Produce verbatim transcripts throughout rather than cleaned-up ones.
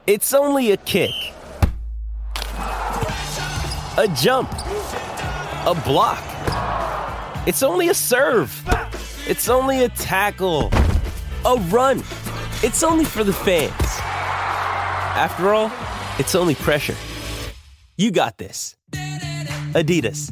It's only a kick, a jump, a block. It's only a serve. It's only a tackle, a run. It's only for the fans. After all, it's only pressure. You got this. Adidas.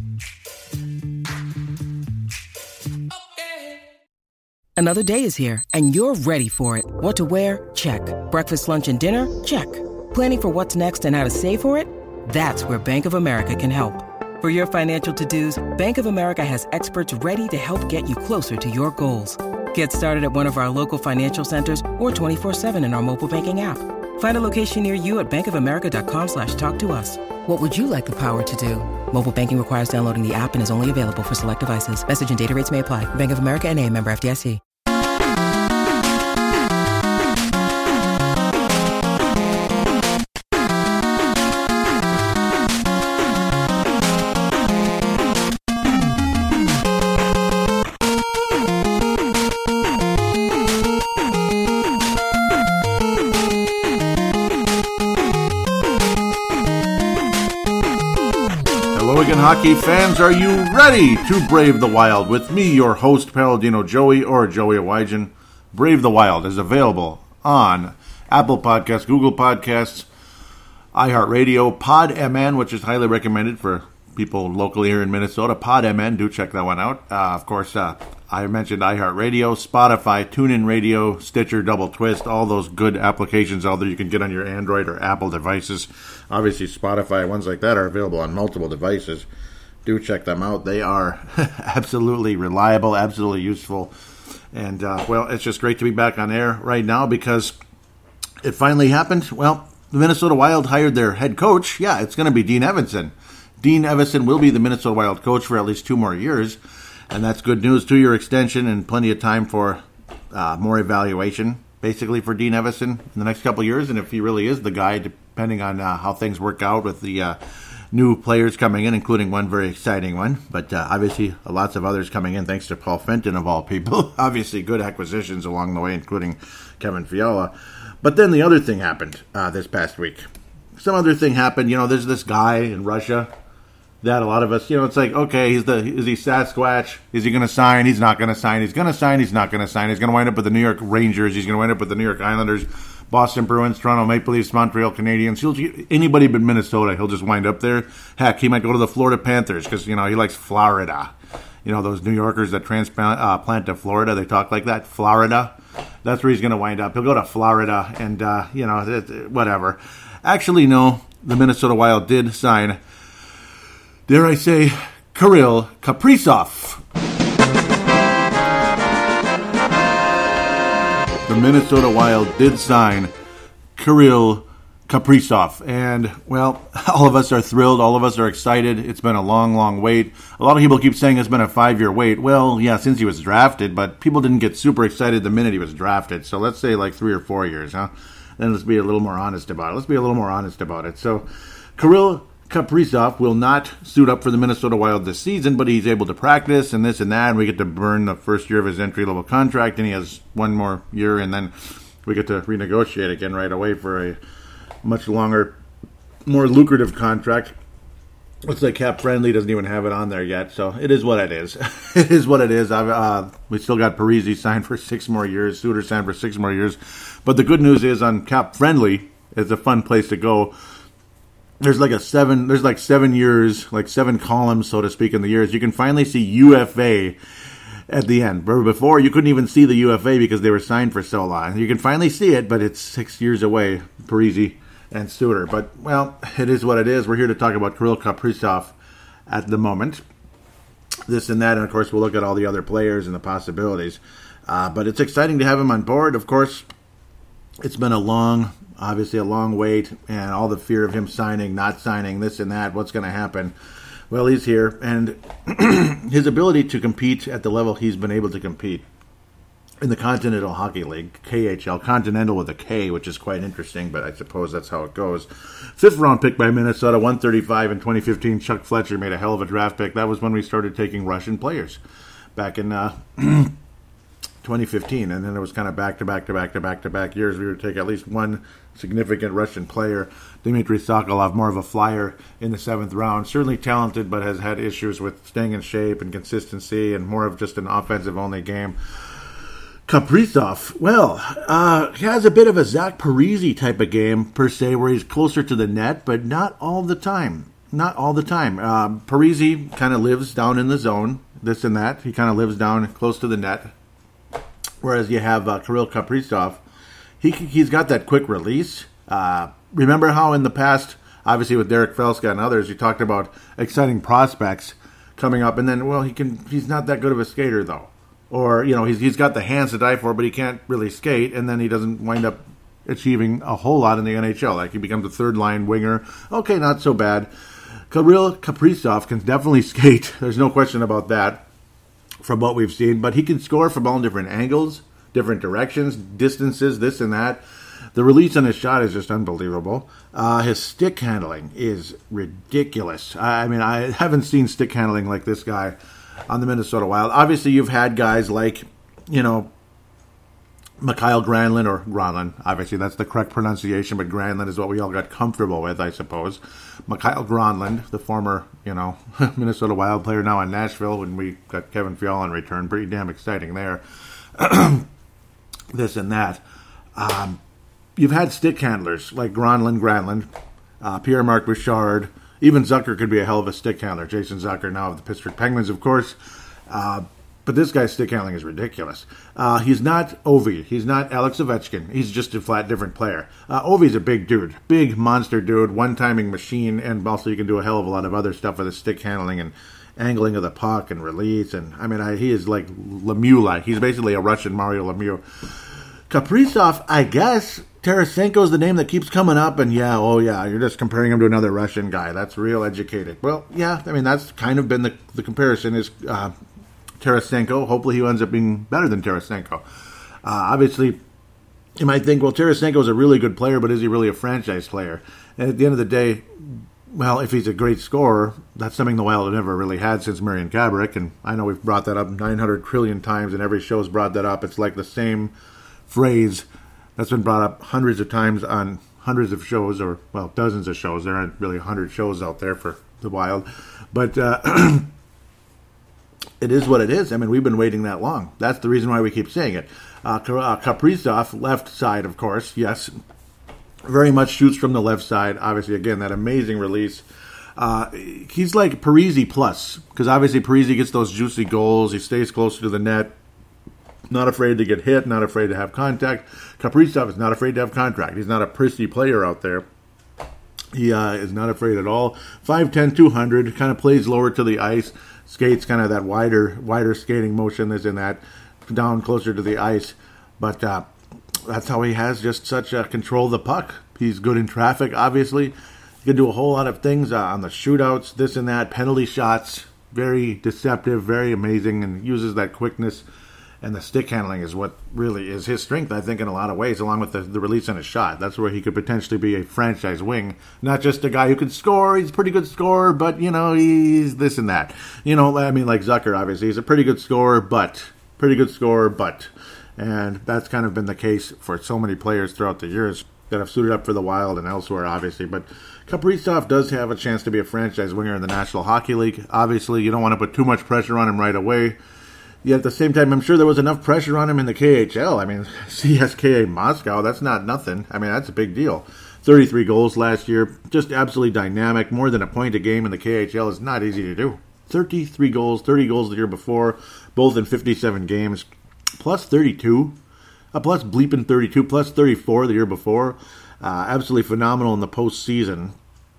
Another day is here, and you're ready for it. What to wear? Check. Breakfast, lunch, and dinner? Check. Planning for what's next and how to save for it? That's where Bank of America can help. For your financial to-dos, Bank of America has experts ready to help get you closer to your goals. Get started at one of our local financial centers or twenty-four seven in our mobile banking app. Find a location near you at bankofamerica.com slash talk to us. What would you like the power to do? Mobile banking requires downloading the app and is only available for select devices. Message and data rates may apply. Bank of America N A, member F D I C. Hockey fans, are you ready to brave the wild with me, your host, Paladino Joey, or Joey Awajan? Brave the Wild is available on Apple Podcasts, Google Podcasts, iHeartRadio, PodMN, which is highly recommended for people locally here in Minnesota. PodMN, do check that one out. Uh, of course, uh, I mentioned iHeartRadio, Spotify, TuneIn Radio, Stitcher, Double Twist, all those good applications out there you can get on your Android or Apple devices. Obviously, Spotify, ones like that are available on multiple devices. Do check them out. They are absolutely reliable, absolutely useful. And, uh, well, it's just great to be back on air right now because it finally happened. Well, the Minnesota Wild hired their head coach. Yeah, it's going to be Dean Evason. Dean Evason will be the Minnesota Wild coach for at least two more years. And that's good news. Two-year extension and plenty of time for uh, more evaluation, basically, for Dean Evason in the next couple of years. And if he really is the guy, depending on uh, how things work out with the uh, new players coming in, including one very exciting one. But uh, obviously, lots of others coming in, thanks to Paul Fenton, of all people. Obviously, good acquisitions along the way, including Kevin Fiala. But then the other thing happened uh, this past week. Some other thing happened. You know, there's this guy in Russia that a lot of us, you know, it's like, okay, he's the is he Sasquatch? Is he going to sign? He's not going to sign. He's going to sign. He's not going to sign. He's going to wind up with the New York Rangers. He's going to wind up with the New York Islanders, Boston Bruins, Toronto Maple Leafs, Montreal Canadiens. He'll anybody but Minnesota. He'll just wind up there. Heck, he might go to the Florida Panthers because, you know, he likes Florida. You know, those New Yorkers that transplant uh, plant to Florida, they talk like that. Florida. That's where he's going to wind up. He'll go to Florida and, uh, you know, it, whatever. Actually, no, the Minnesota Wild did sign, dare I say, Kirill Kaprizov. The Minnesota Wild did sign Kirill Kaprizov. And, well, all of us are thrilled. All of us are excited. It's been a long, long wait. A lot of people keep saying it's been a five-year wait. Well, yeah, since he was drafted, but people didn't get super excited the minute he was drafted. So let's say like three or four years, huh? Then let's be a little more honest about it. Let's be a little more honest about it. So Kirill Kaprizov will not suit up for the Minnesota Wild this season, but he's able to practice and this and that, and we get to burn the first year of his entry-level contract, and he has one more year, and then we get to renegotiate again right away for a much longer, more lucrative contract. Looks like Cap Friendly doesn't even have it on there yet, so it is what it is. It is what it is. I've, uh, we still got Parise signed for six more years, Suter signed for six more years, but the good news is on Cap Friendly, it's a fun place to go. There's like a seven, there's like seven years, like seven columns, so to speak, in the years. You can finally see U F A at the end. Before, you couldn't even see the U F A because they were signed for so long. You can finally see it, but it's six years away, Parise and Suter. But, well, it is what it is. We're here to talk about Kirill Kaprizov at the moment. This and that, and of course, we'll look at all the other players and the possibilities. Uh, but it's exciting to have him on board. Of course, it's been a long, obviously a long wait, and all the fear of him signing, not signing, this and that, what's going to happen. Well, he's here, and his ability to compete at the level he's been able to compete in the Continental Hockey League, K H L, Continental with a K, which is quite interesting, but I suppose that's how it goes. Fifth round pick by Minnesota, one thirty-five in twenty fifteen. Chuck Fletcher made a hell of a draft pick. That was when we started taking Russian players back in uh, twenty fifteen, and then it was kind of back to back to back to back to back years. We would take at least one significant Russian player. Dmitry Sokolov, more of a flyer in the seventh round. Certainly talented, but has had issues with staying in shape and consistency, and more of just an offensive-only game. Kaprizov, well, uh, he has a bit of a Zach Parise type of game, per se, where he's closer to the net, but not all the time. Not all the time. Uh, Parise kind of lives down in the zone, this and that. He kind of lives down close to the net. Whereas you have uh, Kirill Kaprizov, he, he's got that quick release. Uh, remember how in the past, obviously with Derek Felska and others, you talked about exciting prospects coming up, and then, well, he can he's not that good of a skater, though. Or, you know, he's he's got the hands to die for, but he can't really skate, and then he doesn't wind up achieving a whole lot in the N H L. Like, he becomes a third-line winger. Okay, not so bad. Kirill Kaprizov can definitely skate. There's no question about that from what we've seen. But he can score from all different angles, different directions, distances, this and that. The release on his shot is just unbelievable. Uh, his stick handling is ridiculous. I mean, I haven't seen stick handling like this guy on the Minnesota Wild. Obviously, you've had guys like, you know, Mikhail Granlund, or Granlund. Obviously, that's the correct pronunciation, but Granlund is what we all got comfortable with, I suppose. Mikhail Granlund, the former, you know, Minnesota Wild player, now in Nashville, when we got Kevin Fiala in return. Pretty damn exciting there. This and that. Um, you've had stick handlers like Granlund, Granlund, uh, Pierre-Marc Bouchard. Even Zucker could be a hell of a stick handler. Jason Zucker, now of the Pittsburgh Penguins, of course. Uh, but this guy's stick handling is ridiculous. Uh, he's not Ovi. He's not Alex Ovechkin. He's just a flat different player. Uh, Ovi's a big dude. Big monster dude. One-timing machine. And also you can do a hell of a lot of other stuff with his stick handling and angling of the puck and release. And I mean, I, he is like Lemieux-like. He's basically a Russian Mario Lemieux. Kaprizov, I guess... Tarasenko is the name that keeps coming up, and yeah, oh yeah, you're just comparing him to another Russian guy. That's real educated. Well, yeah, I mean, that's kind of been the, the comparison is uh, Tarasenko. Hopefully he ends up being better than Tarasenko. Uh, obviously, you might think, well, Tarasenko is a really good player, but is he really a franchise player? And at the end of the day, well, if he's a great scorer, that's something the Wild have never really had since Marian Gaborik, and I know we've brought that up nine hundred trillion times, and every show's brought that up. It's like the same phrase that's been brought up hundreds of times on hundreds of shows, or, well, dozens of shows. There aren't really one hundred shows out there for the Wild. But uh, it is what it is. I mean, we've been waiting that long. That's the reason why we keep saying it. Uh, Kaprizov, left side, of course, yes. Very much shoots from the left side. Obviously, again, that amazing release. Uh, he's like Parise plus, because obviously Parise gets those juicy goals. He stays closer to the net. Not afraid to get hit, not afraid to have contact. Kaprizov is not afraid to have contact. He's not a prissy player out there. He uh, is not afraid at all. five ten, two hundred, kind of plays lower to the ice, skates kind of that wider wider skating motion that's in that, down closer to the ice. But uh, that's how he has just such a control of the puck. He's good in traffic, obviously. He can do a whole lot of things uh, on the shootouts, this and that, penalty shots. Very deceptive, very amazing, and uses that quickness. And the stick handling is what really is his strength, I think, in a lot of ways, along with the, the release on his shot. That's where he could potentially be a franchise wing. Not just a guy who can score. He's a pretty good scorer, but, you know, he's this and that. You know, I mean, like Zucker, obviously. He's a pretty good scorer, but. Pretty good scorer, but. And that's kind of been the case for so many players throughout the years that have suited up for the Wild and elsewhere, obviously. But Kaprizov does have a chance to be a franchise winger in the National Hockey League. Obviously, you don't want to put too much pressure on him right away. Yet at the same time, I'm sure there was enough pressure on him in the K H L. I mean, C S K A Moscow, that's not nothing. I mean, that's a big deal. thirty-three goals last year, just absolutely dynamic. More than a point a game in the K H L is not easy to do. thirty-three goals, thirty goals the year before, both in fifty-seven games, plus thirty-two, uh, plus bleeping thirty-two, plus thirty-four the year before. Uh, absolutely phenomenal in the postseason.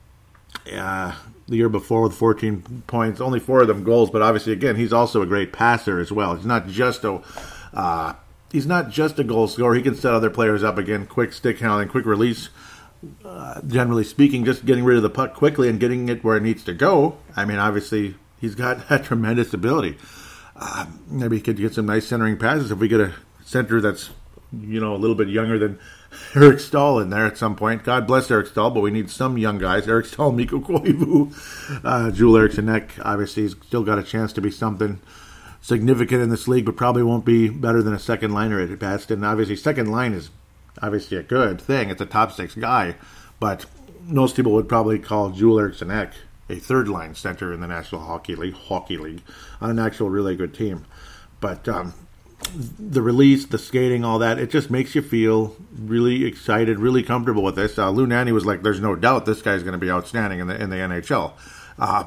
Uh, the year before with fourteen points, only four of them goals, but obviously, again, he's also a great passer as well. He's not just a uh, he's not just a goal scorer. He can set other players up again, quick stick handling, quick release. Uh, generally speaking, just getting rid of the puck quickly and getting it where it needs to go. I mean, obviously, he's got that tremendous ability. Uh, maybe he could get some nice centering passes if we get a center that's, you know, a little bit younger than Eric Stahl in there at some point. God bless Eric Stahl, but we need some young guys. Eric Stahl, Mikko Koivu, uh, Joel Eriksson Ek, obviously, he's still got a chance to be something. significant in this league, but probably won't be better than a second liner at best. And obviously, second line is obviously a good thing. It's a top six guy, but most people would probably call Joel Eriksson Ek a third line center in the National Hockey League, Hockey League, on an actual really good team. But um, the release, the skating, all that, it just makes you feel really excited, really comfortable with this. Uh, Lou Nanne was like, "There's no doubt this guy's going to be outstanding in the in the N H L." Uh,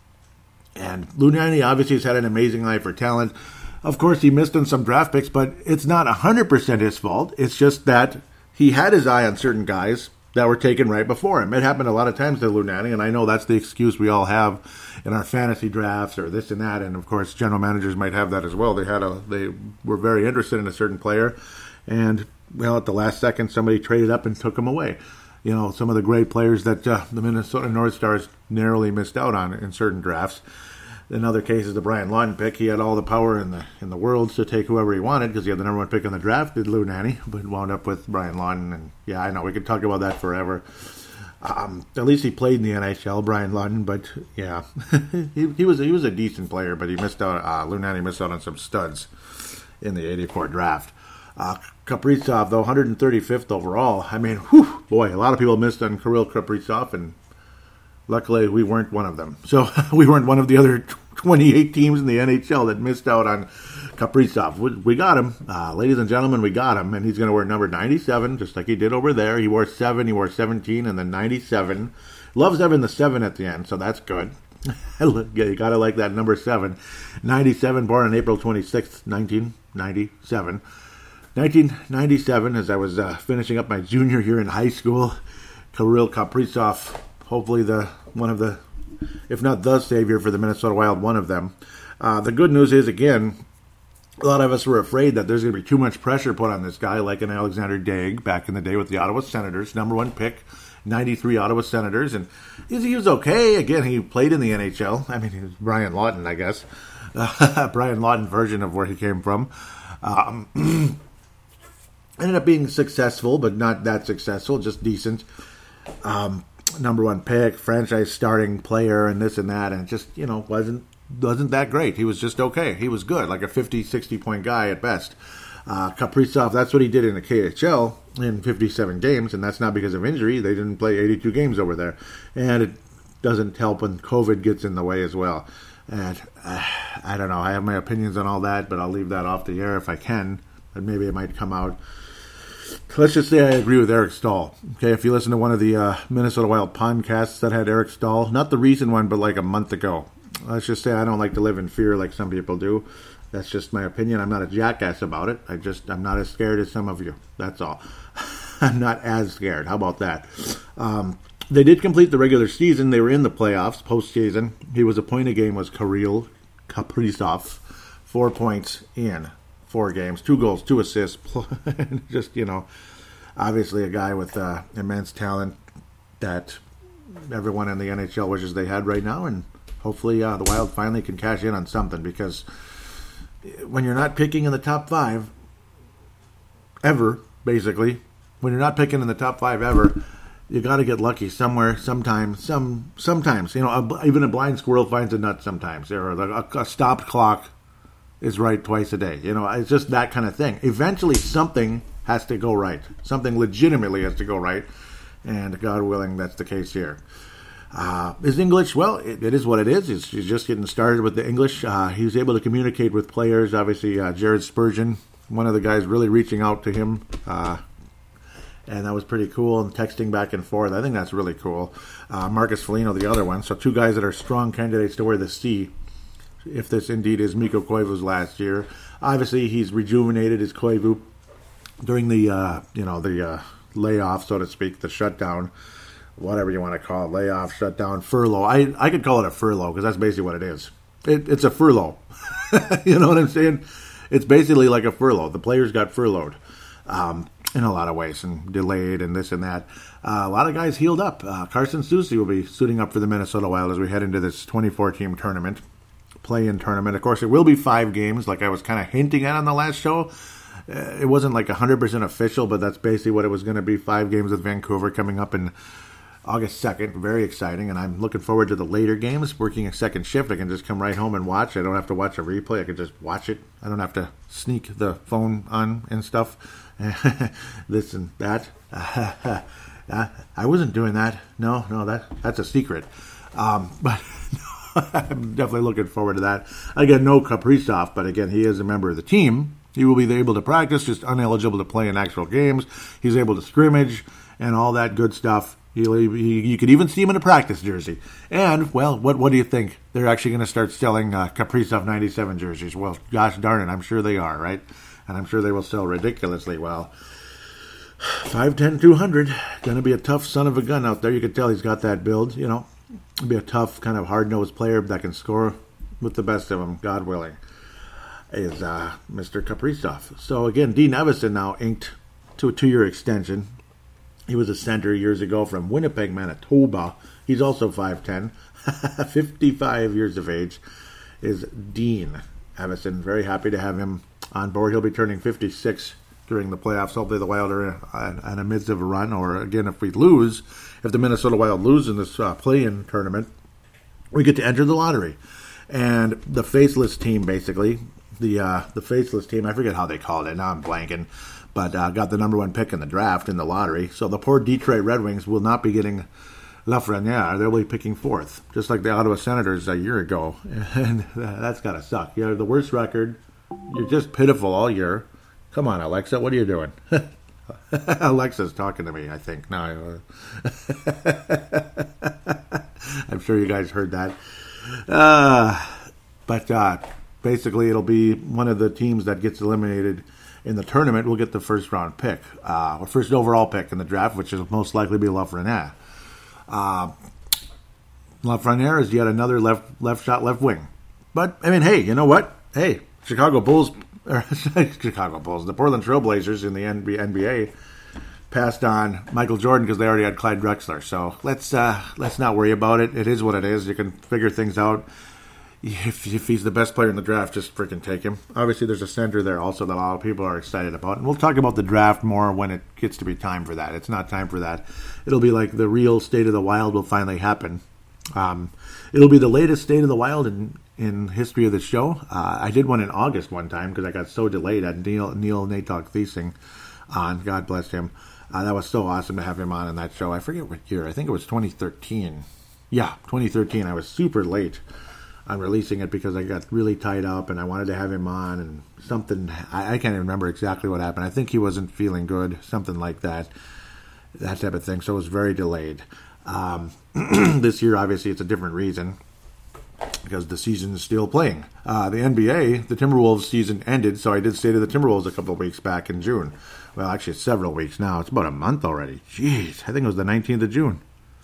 and Lou Nanne obviously has had an amazing eye for talent. Of course, he missed on some draft picks, but it's not one hundred percent his fault. It's just that he had his eye on certain guys that were taken right before him. It happened a lot of times to Lou Nanne, and I know that's the excuse we all have in our fantasy drafts or this and that. And of course, general managers might have that as well. They had a, they were very interested in a certain player, and well, at the last second, somebody traded up and took him away. You know, some of the great players that uh, the Minnesota North Stars narrowly missed out on in certain drafts. In other cases, the Brian Lawton pick, he had all the power in the in the world to take whoever he wanted because he had the number one pick in the draft, did Lou Nanne, but wound up with Brian Lawton. And yeah, I know, we could talk about that forever. Um, at least he played in the N H L, Brian Lawton, but yeah, he, he was he was a decent player, but he missed out. Uh, Lou Nanne missed out on some studs in the eighty-four draft. Uh, Kaprizov, though, one hundred thirty-fifth overall. I mean, whew, boy, a lot of people missed on Kirill Kaprizov, and luckily, we weren't one of them. So we weren't one of the other twenty-eight teams in the N H L that missed out on Kaprizov. We, we got him. Uh, ladies and gentlemen, we got him. And he's going to wear number ninety-seven, just like he did over there. He wore seven, he wore seventeen, and then ninety-seven. Loves having the seven at the end, so that's good. You got to like that number seven. ninety-seven, born on April twenty-sixth, nineteen ninety-seven. nineteen ninety-seven, as I was uh, finishing up my junior year in high school, Kirill Kaprizov, hopefully the one of the, if not the savior for the Minnesota Wild, one of them. Uh, the good news is, again, a lot of us were afraid that there's going to be too much pressure put on this guy, like an Alexander Daig back in the day with the Ottawa Senators, number one pick, ninety-three Ottawa Senators, and he was okay. Again, he played in the N H L. I mean, he was Brian Lawton, I guess. Uh, Brian Lawton version of where he came from. Um, ended up being successful, but not that successful, just decent. Um, number one pick, franchise starting player, and this and that, and it just, you know, wasn't wasn't that great. He was just okay. He was good, like a fifty, sixty-point guy at best. Uh, Kaprizov, that's what he did in the K H L in fifty-seven games, and that's not because of injury. They didn't play eighty-two games over there. And it doesn't help when COVID gets in the way as well. And uh, I don't know. I have my opinions on all that, but I'll leave that off the air if I can. And maybe it might come out. Let's just say I agree with Eric Stahl. Okay, if you listen to one of the uh, Minnesota Wild podcasts that had Eric Stahl, not the recent one, but like a month ago. Let's just say I don't like to live in fear like some people do. That's just my opinion. I'm not a jackass about it. I just, I'm not as scared as some of you. That's all. I'm not as scared. How about that? Um, they did complete the regular season. They were in the playoffs, postseason. He was a point a game was Kirill Kaprizov. Four points in four games, two goals, two assists. Just, you know, obviously a guy with uh, immense talent that everyone in the N H L wishes they had right now. And hopefully uh, the Wild finally can cash in on something, because when you're not picking in the top five ever, basically, when you're not picking in the top five ever, you got to get lucky somewhere, sometime, some, sometimes. You know, a, even a blind squirrel finds a nut sometimes, or a, a stopped clock is right twice a day. You know, it's just that kind of thing. Eventually, something has to go right. Something legitimately has to go right, and God willing, that's the case here. Uh, his English, well, it, it is what it is. He's, he's just getting started with the English. Uh, he was able to communicate with players. Obviously, uh, Jared Spurgeon, one of the guys really reaching out to him, uh, and that was pretty cool, and texting back and forth. I think that's really cool. Uh, Marcus Foligno, the other one. So two guys that are strong candidates to wear the C, if this indeed is Mikko Koivu's last year. Obviously, he's rejuvenated his Koivu during the, uh, you know, the uh, layoff, so to speak, the shutdown, whatever you want to call it, layoff, shutdown, furlough. I, I could call it a furlough, because that's basically what it is. It, it's a furlough. You know what I'm saying? It's basically like a furlough. The players got furloughed um, in a lot of ways, and delayed and this and that. Uh, a lot of guys healed up. Uh, Carson Soucy will be suiting up for the Minnesota Wild as we head into this twenty-four team tournament, play-in tournament. Of course, it will be five games, like I was kind of hinting at on the last show. Uh, it wasn't like one hundred percent official, but that's basically what it was going to be. Five games with Vancouver coming up in August second. Very exciting, and I'm looking forward to the later games. Working a second shift, I can just come right home and watch. I don't have to watch a replay. I can just watch it. I don't have to sneak the phone on and stuff. This and that. Uh, I wasn't doing that. No, no, that that's a secret. Um, but I'm definitely looking forward to that. Again, no Kaprizov, but again, he is a member of the team. He will be able to practice, just ineligible to play in actual games. He's able to scrimmage and all that good stuff. He, he, you could even see him in a practice jersey. And, well, what what do you think? They're actually going to start selling uh, Kaprizov ninety-seven jerseys. Well, gosh darn it, I'm sure they are, right? And I'm sure they will sell ridiculously well. five ten, two hundred. Going to be a tough son of a gun out there. You can tell he's got that build, you know. Be a tough, kind of hard-nosed player that can score with the best of them, God willing, is uh, Mister Kaprizov. So, again, Dean Evason now inked to a two-year extension. He was a center years ago from Winnipeg, Manitoba. He's also five ten, fifty-five years of age, is Dean Evason. Very happy to have him on board. He'll be turning fifty-six during the playoffs. Hopefully the Wild are in, in the midst of a run, or, again, if we lose, if the Minnesota Wild lose in this uh, play-in tournament, we get to enter the lottery. And the faceless team, basically, the uh, the faceless team, I forget how they called it, now I'm blanking, but uh, got the number one pick in the draft in the lottery. So the poor Detroit Red Wings will not be getting Lafreniere. They'll be picking fourth, just like the Ottawa Senators a year ago. And that's got to suck. You have the worst record. You're just pitiful all year. Come on, Alexa, what are you doing? Alexa's talking to me, I think. No, I'm sure you guys heard that. Uh, but uh, basically, it'll be one of the teams that gets eliminated in the tournament will get the first round pick, uh, or first overall pick in the draft, which will most likely be Lafreniere. Uh, Lafreniere is yet another left left shot, left wing. But, I mean, hey, you know what? Hey, Chicago Bulls, or Chicago Bulls, the Portland Trailblazers in the N B A passed on Michael Jordan because they already had Clyde Drexler. So let's uh, let's not worry about it. It is what it is. You can figure things out. If, if he's the best player in the draft, just freaking take him. Obviously, there's a center there also that a lot of people are excited about. And we'll talk about the draft more when it gets to be time for that. It's not time for that. It'll be like the real State of the Wild will finally happen. Um, it'll be the latest State of the Wild in, in history of the show. Uh, I did one in August one time because I got so delayed. I had Neil, Neil Natok Thiesing on. God bless him. Uh, that was so awesome to have him on in that show. I forget what year. I think it was twenty thirteen. Yeah, twenty thirteen. I was super late on releasing it because I got really tied up and I wanted to have him on and something. I, I can't even remember exactly what happened. I think he wasn't feeling good, something like that, that type of thing. So it was very delayed. Um, this year, obviously, it's a different reason because the season is still playing. Uh, the N B A, the Timberwolves season ended, so I did State of the Timberwolves a couple of weeks back in June. Well, actually, it's several weeks now. It's about a month already. Jeez, I think it was the nineteenth of June.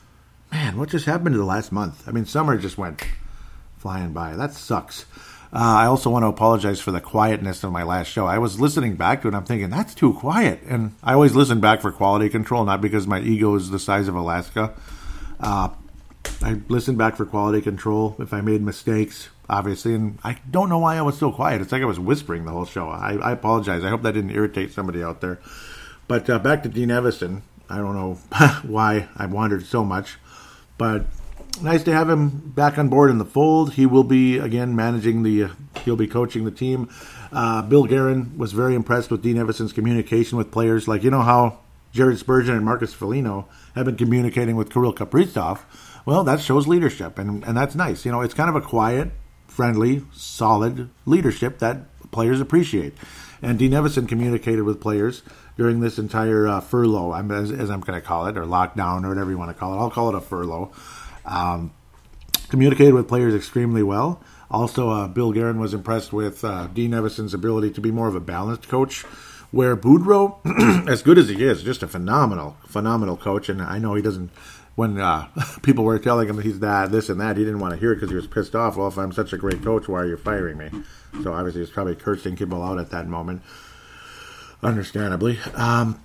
Man, what just happened to the last month? I mean, summer just went flying by. That sucks. Uh, I also want to apologize for the quietness of my last show. I was listening back to it, and I'm thinking, that's too quiet. And I always listen back for quality control, not because my ego is the size of Alaska. Uh, I listened back for quality control if I made mistakes, obviously, and I don't know why I was so quiet. It's like I was whispering the whole show. I, I apologize. I hope that didn't irritate somebody out there. But uh, back to Dean Evason. I don't know why I wandered so much, but nice to have him back on board in the fold. He will be, again, managing the, uh, he'll be coaching the team. Uh, Bill Guerin was very impressed with Dean Evason's communication with players. Like, you know how Jared Spurgeon and Marcus Foligno have been communicating with Kirill Kaprizov? Well, that shows leadership, and, and that's nice. You know, it's kind of a quiet, friendly, solid leadership that players appreciate. And Dean Evason communicated with players during this entire uh, furlough, as, as I'm going to call it, or lockdown, or whatever you want to call it. I'll call it a furlough. Um, communicated with players extremely well. Also, uh, Bill Guerin was impressed with uh, Dean Evason's ability to be more of a balanced coach, where Boudreau, as good as he is, just a phenomenal, phenomenal coach. And I know he doesn't, when uh, people were telling him he's that, this and that, he didn't want to hear it because he was pissed off. Well, if I'm such a great coach, why are you firing me? So obviously he's probably cursing people out at that moment, understandably. Um,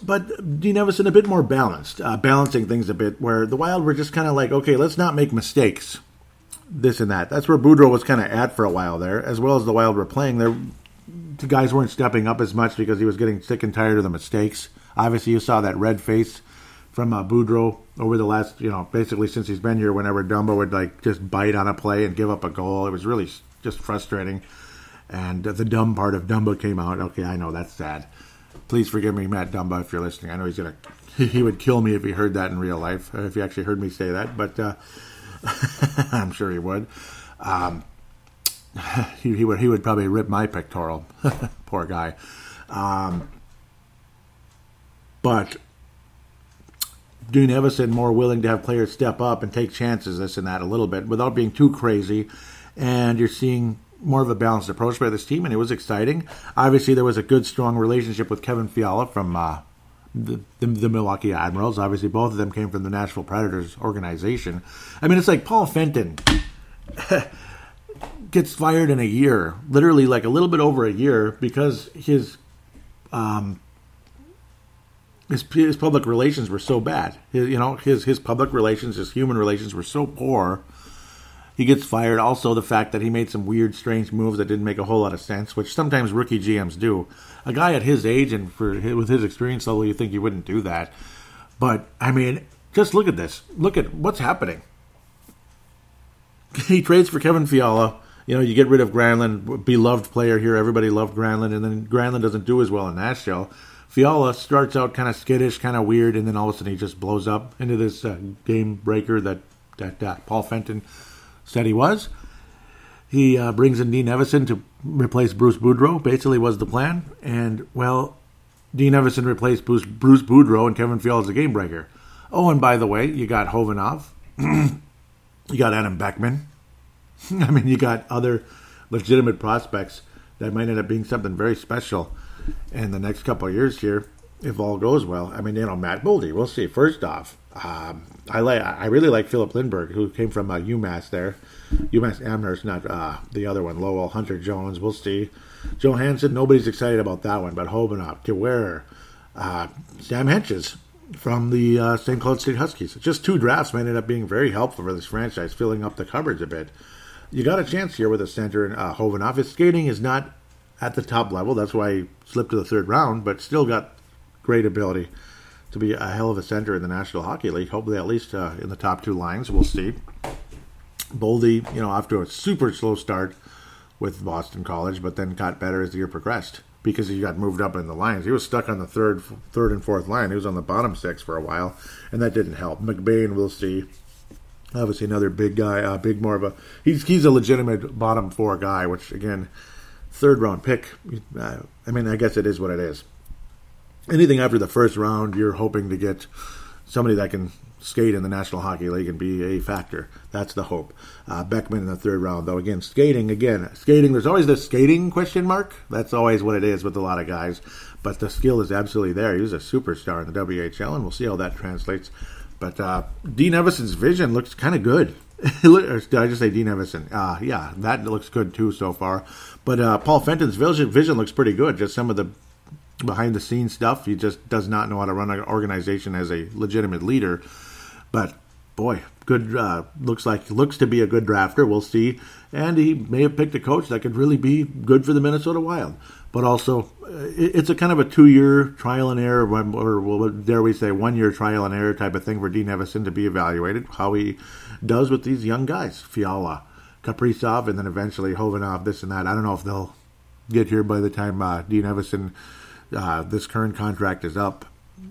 But Dean Evason a bit more balanced, uh, balancing things a bit, where the Wild were just kind of like, okay, let's not make mistakes, this and that. That's where Boudreau was kind of at for a while there, as well as the Wild were playing. There, the guys weren't stepping up as much because he was getting sick and tired of the mistakes. Obviously, you saw that red face from uh, Boudreau over the last, you know, basically since he's been here, whenever Dumba would like just bite on a play and give up a goal. It was really just frustrating. And uh, the dumb part of Dumba came out. Okay, I know, that's sad. Please forgive me, Matt Dumba, if you're listening. I know he's going to, he would kill me if he heard that in real life, if he actually heard me say that, but uh, I'm sure he would. Um, he, he would. He would probably rip my pectoral. Poor guy. Um, but Dean Evason more willing to have players step up and take chances, this and that, a little bit, without being too crazy. And you're seeing more of a balanced approach by this team, and it was exciting. Obviously, there was a good, strong relationship with Kevin Fiala from uh, the, the, the Milwaukee Admirals. Obviously, both of them came from the Nashville Predators organization. I mean, it's like Paul Fenton gets fired in a year, literally like a little bit over a year, because his um, his, his public relations were so bad. His, you know, his his public relations, his human relations were so poor. He gets fired. Also, the fact that he made some weird, strange moves that didn't make a whole lot of sense, which sometimes rookie G Ms do. A guy at his age and for with his experience level, you think he wouldn't do that. But, I mean, just look at this. Look at what's happening. He trades for Kevin Fiala. You know, you get rid of Granlund, beloved player here. Everybody loved Granlund, and then Granlund doesn't do as well in Nashville. Fiala starts out kind of skittish, kind of weird, and then all of a sudden he just blows up into this uh, game breaker that, that uh, Paul Fenton said he was. He uh, brings in Dean Evason to replace Bruce Boudreau, basically was the plan. And, well, Dean Evason replaced Bruce, Bruce Boudreau, and Kevin Fiala is a game breaker. Oh, and by the way, you got Hovhanov. You got Adam Beckman. I mean, you got other legitimate prospects that might end up being something very special in the next couple of years here, if all goes well. I mean, you know, Matt Boldy, we'll see. First off, um, I like, I really like Philip Lindbergh, who came from uh, UMass there. UMass Amherst, not uh, the other one, Lowell, Hunter Jones, we'll see. Johansson, nobody's excited about that one, but Hovhanov, Gewirr, uh, Sam Henches from the uh, Saint Cloud State Huskies. Just two drafts might end up being very helpful for this franchise, filling up the cupboards a bit. You got a chance here with a center in uh, Hovhanov. His skating is not at the top level. That's why he slipped to the third round, but still got great ability to be a hell of a center in the National Hockey League. Hopefully at least uh, in the top two lines. We'll see. Boldy, you know, off to a super slow start with Boston College, but then got better as the year progressed because he got moved up in the lines. He was stuck on the third third and fourth line. He was on the bottom six for a while, and that didn't help. McBain, we'll see. Obviously another big guy, uh, big more of a, he's he's a legitimate bottom four guy, which again, third round pick, uh, I mean, I guess it is what it is. Anything after the first round, you're hoping to get somebody that can skate in the National Hockey League and be a factor. That's the hope. Uh, Beckman in the third round, though. Again, skating, again, skating, there's always this skating question mark. That's always what it is with a lot of guys. But the skill is absolutely there. He was a superstar in the W H L, and we'll see how that translates. But uh, Dean Evason's vision looks kind of good. Or did I just say Dean Evason? Uh, yeah, that looks good, too, so far. But uh, Paul Fenton's vision, vision looks pretty good. Just some of the behind-the-scenes stuff. He just does not know how to run an organization as a legitimate leader. But, boy, good. Uh, looks like looks to be a good drafter. We'll see. And he may have picked a coach that could really be good for the Minnesota Wild. But also, it's a kind of a two-year trial and error, or, or dare we say one-year trial and error type of thing for Dean Evason to be evaluated, how he does with these young guys, Fiala, Kaprizov, and then eventually Hovhanov, this and that. I don't know if they'll get here by the time uh, Dean Evason, uh, this current contract is up.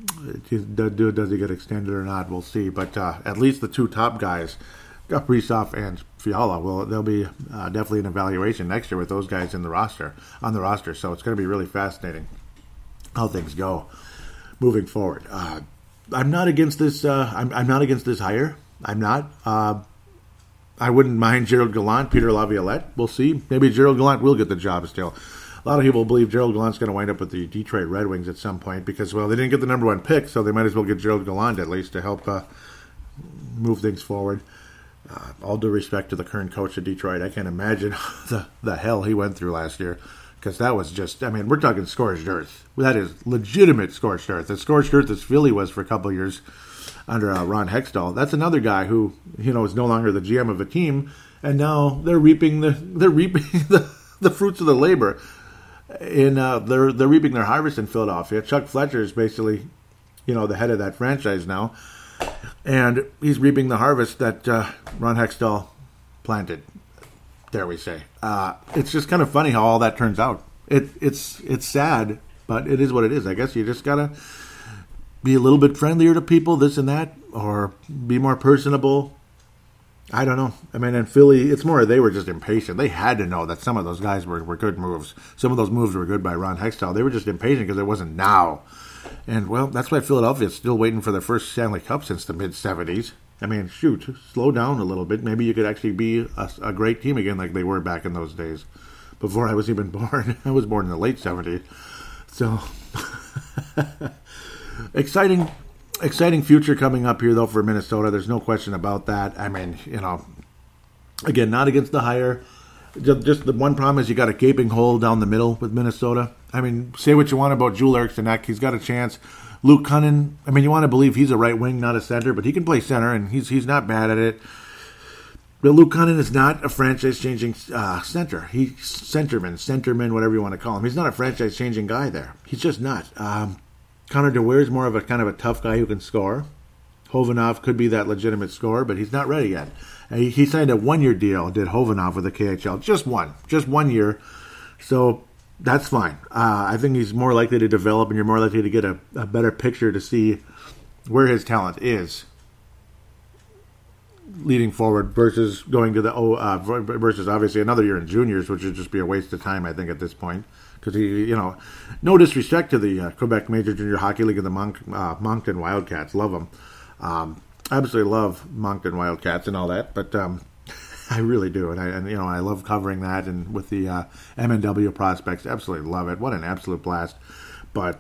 Does he get extended or not? We'll see. But uh, at least the two top guys, Kaprizov and Fiala, will there'll be uh, definitely an evaluation next year with those guys in the roster on the roster. So it's going to be really fascinating how things go moving forward. Uh, I'm not against this. Uh, I'm, I'm not against this hire. I'm not. Uh, I wouldn't mind Gerald Gallant, Peter Laviolette. We'll see. Maybe Gerald Gallant will get the job still. A lot of people believe Gerald Gallant's going to wind up with the Detroit Red Wings at some point because, well, they didn't get the number one pick, so they might as well get Gerald Gallant at least to help uh, move things forward. Uh, all due respect to the current coach of Detroit, I can't imagine the, the hell he went through last year because that was just, I mean, we're talking scorched earth. That is legitimate scorched earth. The scorched earth as Philly was for a couple of years under uh, Ron Hextall. That's another guy who, you know, is no longer the G M of a team, and now they're reaping the they're reaping the, the fruits of the labor. In uh, they're they're reaping their harvest in Philadelphia. Chuck Fletcher is basically you know, the head of that franchise now. And he's reaping the harvest that uh, Ron Hextall planted, dare we say. Uh, it's just kind of funny how all that turns out. It, it's it's sad, but it is what it is. I guess you just got to be a little bit friendlier to people, this and that, or be more personable. I don't know. I mean, in Philly, it's more they were just impatient. They had to know that some of those guys were, were good moves. Some of those moves were good by Ron Hextall. They were just impatient because it wasn't now. And, well, that's why Philadelphia is still waiting for their first Stanley Cup since the mid-seventies. I mean, shoot, slow down a little bit. Maybe you could actually be a, a great team again like they were back in those days. Before I was even born. I was born in the late seventies. So, exciting exciting future coming up here, though, for Minnesota. There's no question about that. I mean, you know, again, not against the hire. Just, just the one problem is you got a gaping hole down the middle with Minnesota. I mean, say what you want about Joel Eriksson Ek. He's got a chance. Luke Kunin, I mean, you want to believe he's a right wing, not a center, but he can play center, and he's he's not bad at it. But Luke Kunin is not a franchise-changing uh, center. He's centerman, centerman, whatever you want to call him. He's not a franchise-changing guy there. He's just not. Um, Connor DeWeer is more of a kind of a tough guy who can score. Hovanov could be that legitimate scorer, but he's not ready yet. And he, he signed a one-year deal, did Hovanov with the K H L. Just one. Just one year. So that's fine. Uh, I think he's more likely to develop, and you're more likely to get a, a better picture to see where his talent is leading forward versus going to the oh uh, versus obviously another year in juniors, which would just be a waste of time, I think, at this point. Because he, you know, no disrespect to the uh, Quebec Major Junior Hockey League and the Monk, uh, Moncton Wildcats, love them. Um, I absolutely love Moncton Wildcats and all that, but um, I really do, and I and you know I love covering that, and with the uh, M N W prospects, absolutely love it. What an absolute blast! But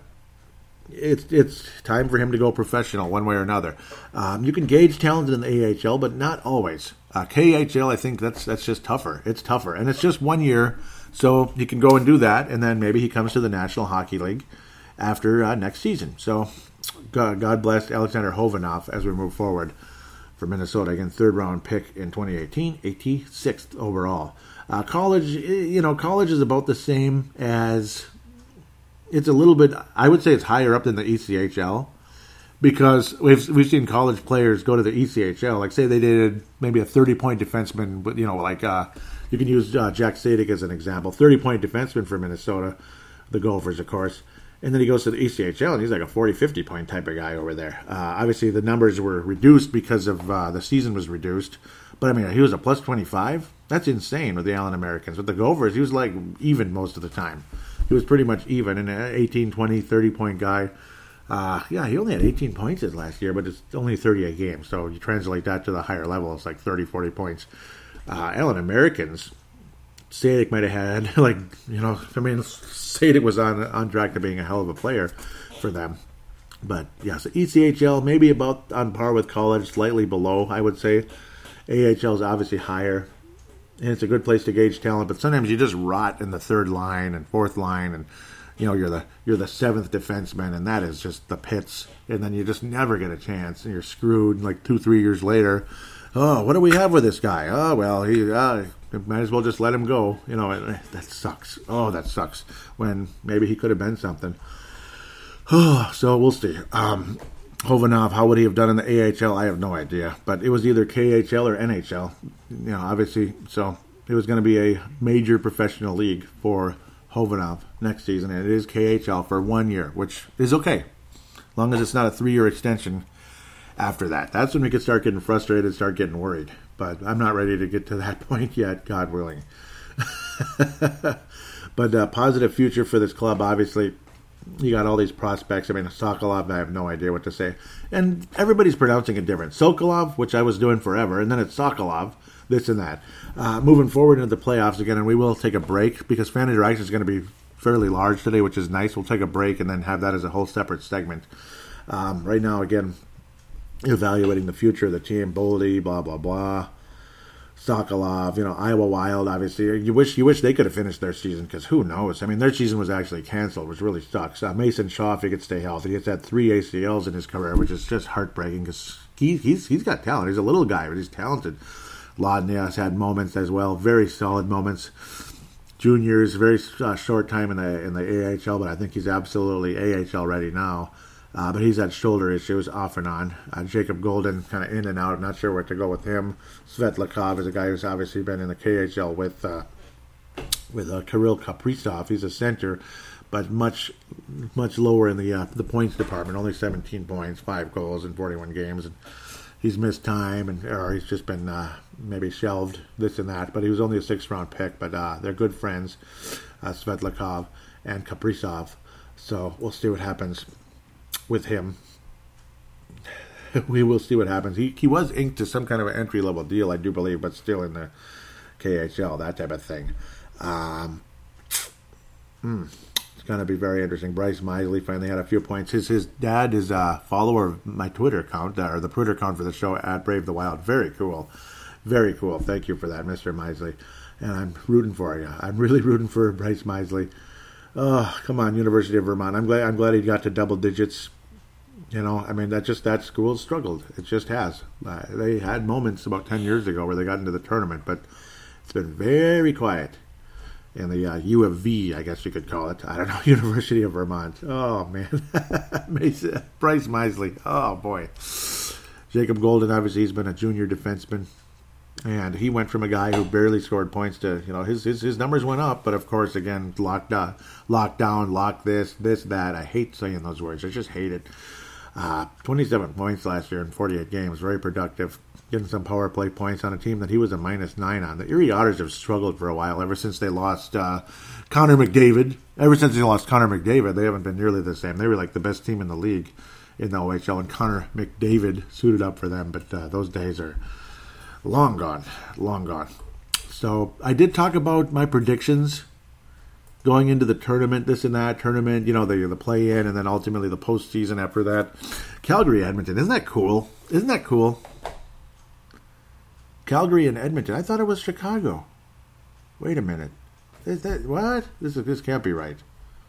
It's it's time for him to go professional one way or another. Um, you can gauge talent in the A H L, but not always. Uh, K H L, I think that's that's just tougher. It's tougher, and it's just one year, so you can go and do that, and then maybe he comes to the National Hockey League after uh, next season. So God, God bless Alexander Hovanov as we move forward for Minnesota. Again, third round pick in twenty eighteen, eighty-sixth overall. Uh, college, you know, college is about the same as. It's a little bit, I would say it's higher up than the E C H L because we've we've seen college players go to the E C H L. Like, say they did maybe a thirty-point defenseman, but, you know, like uh, you can use uh, Jack Sadik as an example. thirty-point defenseman for Minnesota, the Gophers, of course. And then he goes to the E C H L, and he's like a forty, fifty-point type of guy over there. Uh, obviously, the numbers were reduced because of uh, the season was reduced. But, I mean, he was a plus twenty-five. That's insane with the Allen Americans. With the Gophers, he was like even most of the time. He was pretty much even, an eighteen, twenty, thirty-point guy. Uh, yeah, he only had eighteen points his last year, but it's only thirty-eight games. So you translate that to the higher level, it's like thirty, forty points. Uh, Allen Americans, Sadik might have had, like, you know, I mean, Sadik was on, on track to being a hell of a player for them. But, yeah, so E C H L, maybe about on par with college, slightly below, I would say. A H L is obviously higher. And it's a good place to gauge talent, but sometimes you just rot in the third line and fourth line, and you know you're the you're the seventh defenseman, and that is just the pits. And then you just never get a chance, and you're screwed. Like two, three years later, oh, what do we have with this guy? Oh, well, he uh, might as well just let him go. You know, that sucks. Oh, that sucks. When maybe he could have been something. Oh, so we'll see. Um, Hovanov, how would he have done in the A H L? I have no idea. But it was either K H L or N H L. You know, obviously, so it was going to be a major professional league for Hovanov next season, and it is K H L for one year, which is okay, as long as it's not a three-year extension after that. That's when we could start getting frustrated, start getting worried. But I'm not ready to get to that point yet, God willing. But uh, positive future for this club, obviously. You got all these prospects. I mean, Sokolov, I have no idea what to say. And everybody's pronouncing it different. Sokolov, which I was doing forever, and then it's Sokolov, this and that. Uh, moving forward into the playoffs again, and we will take a break because Fan Interaction is going to be fairly large today, which is nice. We'll take a break and then have that as a whole separate segment. Um, right now, again, evaluating the future of the team, Boldy, blah, blah, blah. Sokolov, you know, Iowa Wild, obviously. You wish you wish they could have finished their season because who knows? I mean, their season was actually canceled, which really sucks. Uh, Mason Shaw, if he could stay healthy, he's had three A C Ls in his career, which is just heartbreaking because he, he's he's got talent. He's a little guy, but he's talented. Lodnia has had moments as well, very solid moments. Juniors, very uh, short time in the in the A H L, but I think he's absolutely A H L ready now. Uh, but he's had shoulder issues off and on. Uh, Jacob Golden kind of in and out. Not sure where to go with him. Svetlakov is a guy who's obviously been in the K H L with uh, with uh, Kirill Kaprizov. He's a center, but much much lower in the uh, the points department. Only seventeen points, five goals in forty-one games. And he's missed time, and or he's just been uh, maybe shelved, this and that. But he was only a sixth-round pick. But uh, they're good friends, uh, Svetlakov and Kaprizov. So we'll see what happens with him. We will see what happens. He he was inked to some kind of an entry-level deal, I do believe, but still in the K H L, that type of thing. Um, mm, it's going to be very interesting. Bryce Misley finally had a few points. His his dad is a follower of my Twitter account, or the Twitter account for the show, at Brave the Wild. Very cool. Very cool. Thank you for that, Mister Misley. And I'm rooting for you. I'm really rooting for Bryce Misley. Oh, come on, University of Vermont. I'm glad I'm glad he got to double digits. You know, I mean, that just that school struggled. It just has. Uh, they had moments about ten years ago where they got into the tournament, but it's been very quiet in the uh, U of V, I guess you could call it. I don't know, University of Vermont. Oh, man. Bryce Misley. Oh, boy. Jacob Golden, obviously, he's been a junior defenseman. And he went from a guy who barely scored points to, you know, his his, his numbers went up. But, of course, again, locked down, locked down, locked this, this, that. I hate saying those words. I just hate it. Uh, twenty-seven points last year in forty-eight games. Very productive. Getting some power play points on a team that he was a minus nine on. The Erie Otters have struggled for a while ever since they lost uh, Connor McDavid. Ever since they lost Connor McDavid, they haven't been nearly the same. They were like the best team in the league in the O H L, and Connor McDavid suited up for them. But uh, those days are long gone. Long gone. So I did talk about my predictions going into the tournament, this and that tournament, you know, the the play-in, and then ultimately the postseason after that. Calgary, Edmonton. Isn't that cool? Isn't that cool? Calgary and Edmonton. I thought it was Chicago. Wait a minute. Is that what? This is this can't be right.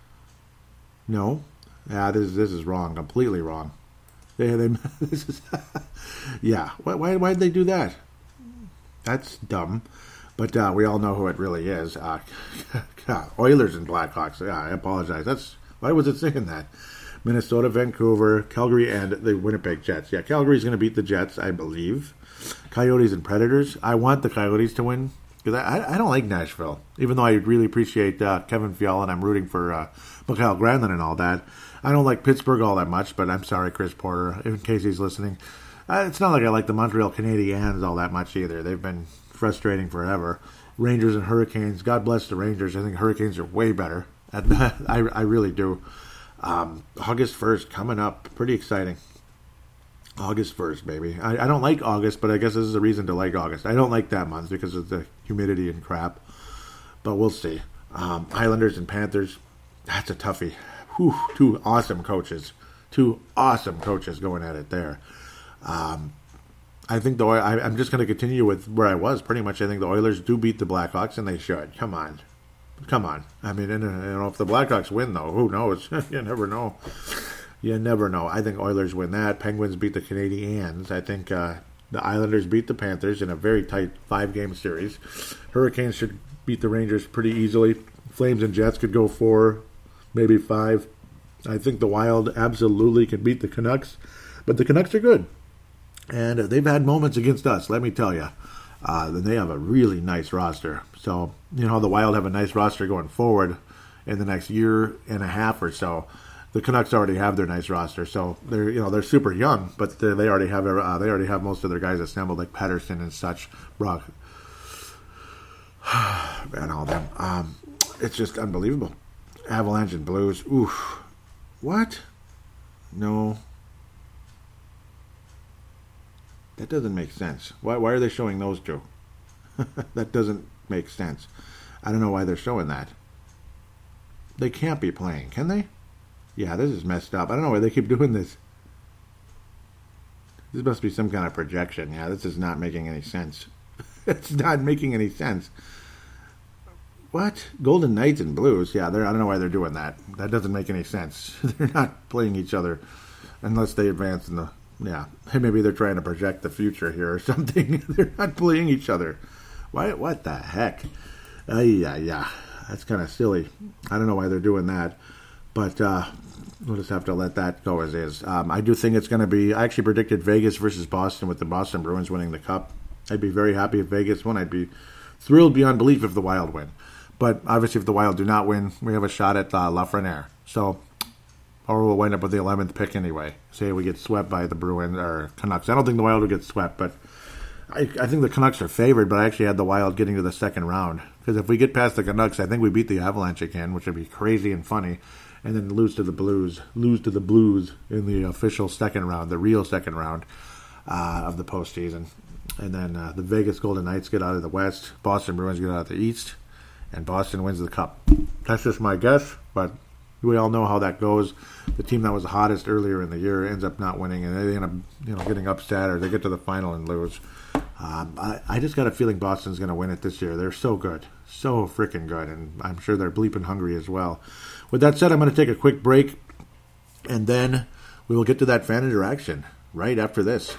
No. Yeah, this this is wrong. Completely wrong. They they this is yeah. Why why why did they do that? That's dumb. But uh, we all know who it really is. Uh, Oilers and Blackhawks. Yeah, I apologize. That's why was it saying that? Minnesota, Vancouver, Calgary, and the Winnipeg Jets. Yeah, Calgary's going to beat the Jets, I believe. Coyotes and Predators. I want the Coyotes to win because I, I don't like Nashville. Even though I really appreciate uh, Kevin Fiala and I'm rooting for uh, Mikael Granlund and all that. I don't like Pittsburgh all that much, but I'm sorry, Chris Porter, in case he's listening. Uh, it's not like I like the Montreal Canadiens all that much either. They've been frustrating forever. Rangers and Hurricanes. God bless the Rangers. I think Hurricanes are way better. I, I really do. Um, August first coming up. Pretty exciting. August first, baby. I, I don't like August, but I guess this is a reason to like August. I don't like that month because of the humidity and crap. But we'll see. Um, Islanders and Panthers. That's a toughie. Whew, two awesome coaches. Two awesome coaches going at it there. Um, I think the I, I'm just going to continue with where I was. Pretty much, I think the Oilers do beat the Blackhawks, and they should. Come on, come on. I mean, and, you know, if the Blackhawks win, though, who knows? You never know. You never know. I think Oilers win that. Penguins beat the Canadiens. I think uh, the Islanders beat the Panthers in a very tight five-game series. Hurricanes should beat the Rangers pretty easily. Flames and Jets could go four, maybe five. I think the Wild absolutely can beat the Canucks, but the Canucks are good. And they've had moments against us, let me tell you. Uh, they have a really nice roster. So, you know, the Wild have a nice roster going forward in the next year and a half or so. The Canucks already have their nice roster, so they're you know they're super young, but they already have uh, they already have most of their guys assembled, like Pettersson and such, Brock, and all them. Um, it's just unbelievable. Avalanche and Blues. Oof. What? No. That doesn't make sense. Why why are they showing those two? That doesn't make sense. I don't know why they're showing that. They can't be playing, can they? Yeah, this is messed up. I don't know why they keep doing this. This must be some kind of projection. Yeah, this is not making any sense. It's not making any sense. What? Golden Knights and Blues? Yeah, they're, I don't know why they're doing that. That doesn't make any sense. They're not playing each other unless they advance in the... Yeah, maybe they're trying to project the future here or something. They're not playing each other. Why? What the heck? Uh, yeah, yeah. That's kind of silly. I don't know why they're doing that. But uh, we'll just have to let that go as is. Um, I do think it's going to be, I actually predicted Vegas versus Boston with the Boston Bruins winning the Cup. I'd be very happy if Vegas won. I'd be thrilled beyond belief if the Wild win. But obviously if the Wild do not win, we have a shot at uh, Lafreniere. So, or we'll wind up with the eleventh pick anyway. Say we get swept by the Bruins or Canucks. I don't think the Wild will get swept, but I, I think the Canucks are favored, but I actually had the Wild getting to the second round. Because if we get past the Canucks, I think we beat the Avalanche again, which would be crazy and funny. And then lose to the Blues. Lose to the Blues in the official second round, the real second round uh, of the postseason. And then uh, the Vegas Golden Knights get out of the West. Boston Bruins get out of the East. And Boston wins the Cup. That's just my guess, but we all know how that goes. The team that was the hottest earlier in the year ends up not winning, and they end up, you know, getting upset, or they get to the final and lose. Um, I, I just got a feeling Boston's going to win it this year. They're so good, so freaking good, and I'm sure they're bleeping hungry as well. With that said, I'm going to take a quick break, and then we will get to that fan interaction right after this.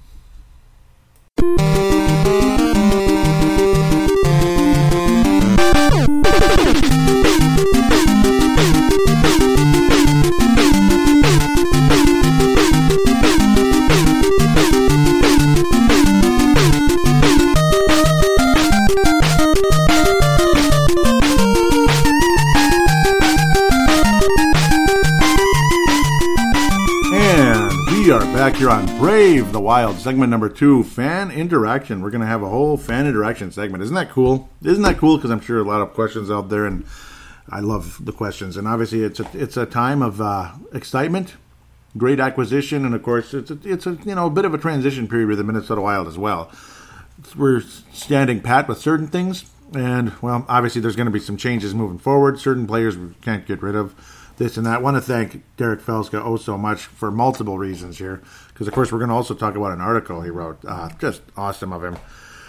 Back here on Brave the Wild, segment number two, fan interaction. We're going to have a whole fan interaction segment. Isn't that cool? Isn't that cool? Because I'm sure a lot of questions out there, and I love the questions. And obviously, it's a, it's a time of uh, excitement, great acquisition, and of course, it's a, it's a you know a bit of a transition period with the Minnesota Wild as well. We're standing pat with certain things, and well, obviously, there's going to be some changes moving forward. Certain players we can't get rid of. This and that. I want to thank Derek Felska oh so much for multiple reasons here, because of course we're going to also talk about an article he wrote. Uh, just awesome of him.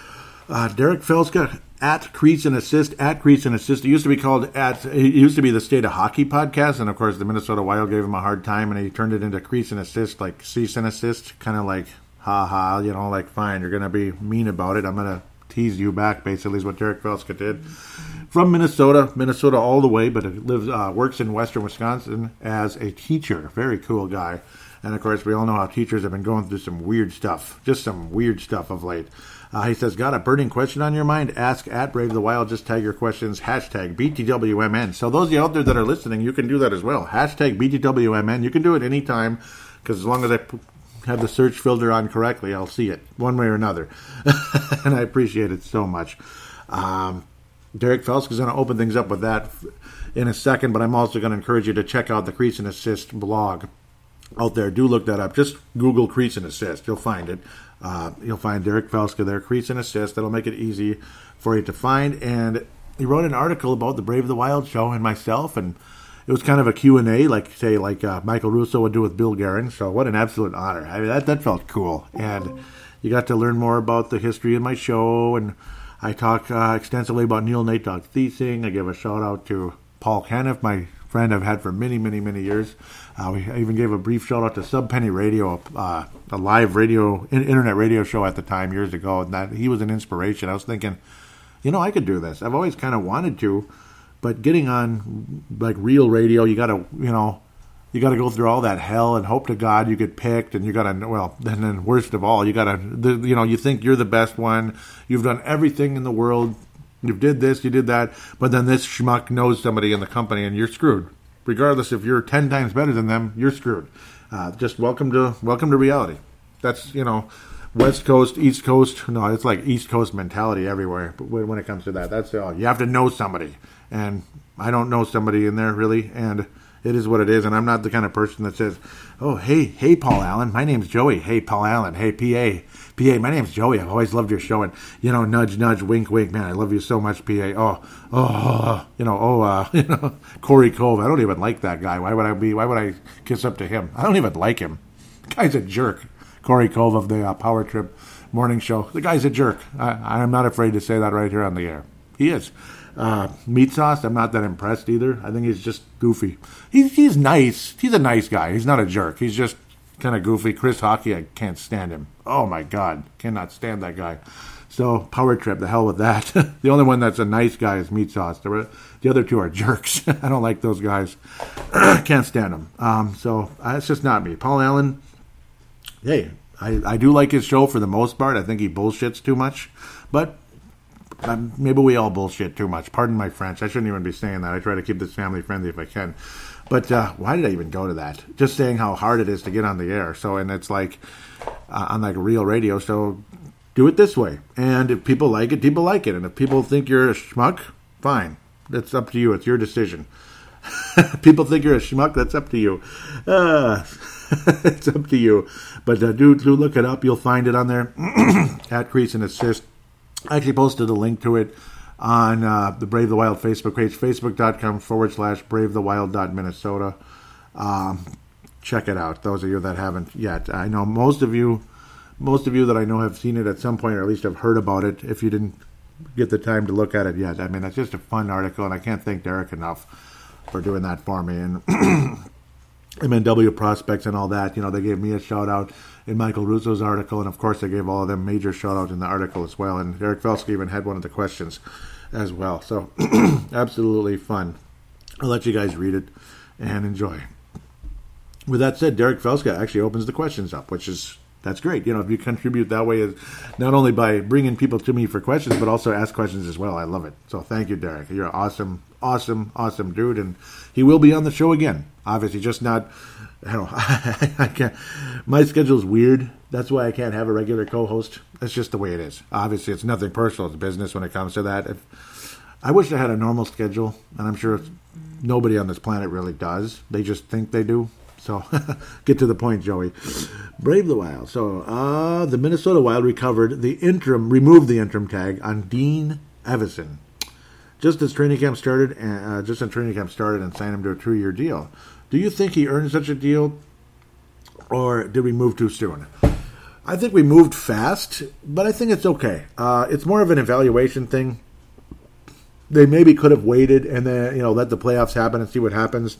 Uh, Derek Felska at Crease and Assist at Crease and Assist. It used to be called at. It used to be the State of Hockey podcast, and of course the Minnesota Wild gave him a hard time, and he turned it into Crease and Assist, like cease and assist, kind of like ha ha, you know, like fine, you're going to be mean about it. I'm going to tease you back, basically, is what Derek Felska did. From Minnesota, Minnesota all the way, but lives uh, works in western Wisconsin as a teacher. Very cool guy. And, of course, we all know how teachers have been going through some weird stuff, just some weird stuff of late. Uh, he says, got a burning question on your mind? Ask at Brave the Wild. Just tag your questions. Hashtag B T W M N. So those of you out there that are listening, you can do that as well. Hashtag B T W M N. You can do it anytime, because as long as I p- have the search filter on correctly, I'll see it one way or another. And I appreciate it so much. Um... Derek Felska is going to open things up with that in a second, but I'm also going to encourage you to check out the Crease and Assist blog out there. Do look that up. Just Google Crease and Assist. You'll find it. Uh, you'll find Derek Felska there, Crease and Assist. That'll make it easy for you to find. And he wrote an article about the Brave the Wild show and myself, and it was kind of a Q and A, like, say, like uh, Michael Russo would do with Bill Guerin. So what an absolute honor. I mean, that, that felt cool. And you got to learn more about the history of my show, and I talk uh, extensively about Neil Nate Dogg Thiesing. I give a shout-out to Paul Caniff, my friend I've had for many, many, many years. Uh, we I even gave a brief shout-out to Sub Penny Radio, uh, a live radio, internet radio show at the time years ago. And that he was an inspiration. I was thinking, you know, I could do this. I've always kind of wanted to, but getting on, like, real radio, you got to, you know, you got to go through all that hell and hope to God you get picked, and you got to, well, and then worst of all, you got to, you know, you think you're the best one, you've done everything in the world, you did this, you did that, but then this schmuck knows somebody in the company, and you're screwed. Regardless if you're ten times better than them, you're screwed. Uh, just welcome to welcome to reality. That's, you know, West Coast, East Coast, no, it's like East Coast mentality everywhere. But when it comes to that, that's all. You have to know somebody, and I don't know somebody in there really, and it is what it is, and I'm not the kind of person that says, oh, hey, hey, Paul Allen, my name's Joey. Hey, Paul Allen. Hey, P A. P A, my name's Joey. I've always loved your show, and, you know, nudge, nudge, wink, wink. Man, I love you so much, P A. Oh, oh, you know, oh, uh, you know, Corey Cove. I don't even like that guy. Why would I be, why would I kiss up to him? I don't even like him. The guy's a jerk. Corey Cove of the uh, Power Trip morning show. The guy's a jerk. I, I'm not afraid to say that right here on the air. He is. Uh, Meat Sauce, I'm not that impressed either. I think he's just goofy. He's he's nice. He's a nice guy. He's not a jerk. He's just kind of goofy. Chris Hockey, I can't stand him. Oh, my God. Cannot stand that guy. So, Power Trip, the hell with that. The only one that's a nice guy is Meat Sauce. The, the other two are jerks. I don't like those guys. Can't stand them. Um, so, uh, it's just not me. Paul Allen, hey, I, I do like his show for the most part. I think he bullshits too much. But um, maybe we all bullshit too much. Pardon my French. I shouldn't even be saying that. I try to keep this family friendly if I can. But uh, why did I even go to that? Just saying how hard it is to get on the air. So, and it's like, uh, on like real radio, so do it this way. And if people like it, people like it. And if people think you're a schmuck, fine. That's up to you. It's your decision. People think you're a schmuck, that's up to you. Uh, it's up to you. But uh, do, do look it up. You'll find it on there at Crease and Assist. I actually posted a link to it on uh, the Brave the Wild Facebook page, facebook.com forward slash bravethewild.minnesota. Um, check it out, those of you that haven't yet. I know most of you, most of you that I know have seen it at some point, or at least have heard about it, if you didn't get the time to look at it yet. I mean, it's just a fun article, and I can't thank Derek enough for doing that for me. And M N W prospects and all that, you know, they gave me a shout-out in Michael Russo's article, and of course they gave all of them major shout-out in the article as well, and Derek Felski even had one of the questions as well. So, absolutely fun. I'll let you guys read it and enjoy. With that said, Derek Felski actually opens the questions up, which is, that's great. You know, if you contribute that way, not only by bringing people to me for questions, but also ask questions as well. I love it. So thank you, Derek. You're an awesome, awesome, awesome dude, and he will be on the show again. Obviously, just not, I don't know, I can't, my schedule's weird. That's why I can't have a regular co-host. That's just the way it is. Obviously, it's nothing personal. It's business when it comes to that. If, I wish I had a normal schedule, and I'm sure nobody on this planet really does. They just think they do. So, get to the point, Joey. Brave the Wild. So, uh, the Minnesota Wild recovered the interim, removed the interim tag on Dean Evason. Just as training camp started, uh, just as training camp started and signed him to a two-year deal. Do you think he earned such a deal, or did we move too soon? I think we moved fast, but I think it's okay. Uh, it's more of an evaluation thing. They maybe could have waited and then, you know, let the playoffs happen and see what happens.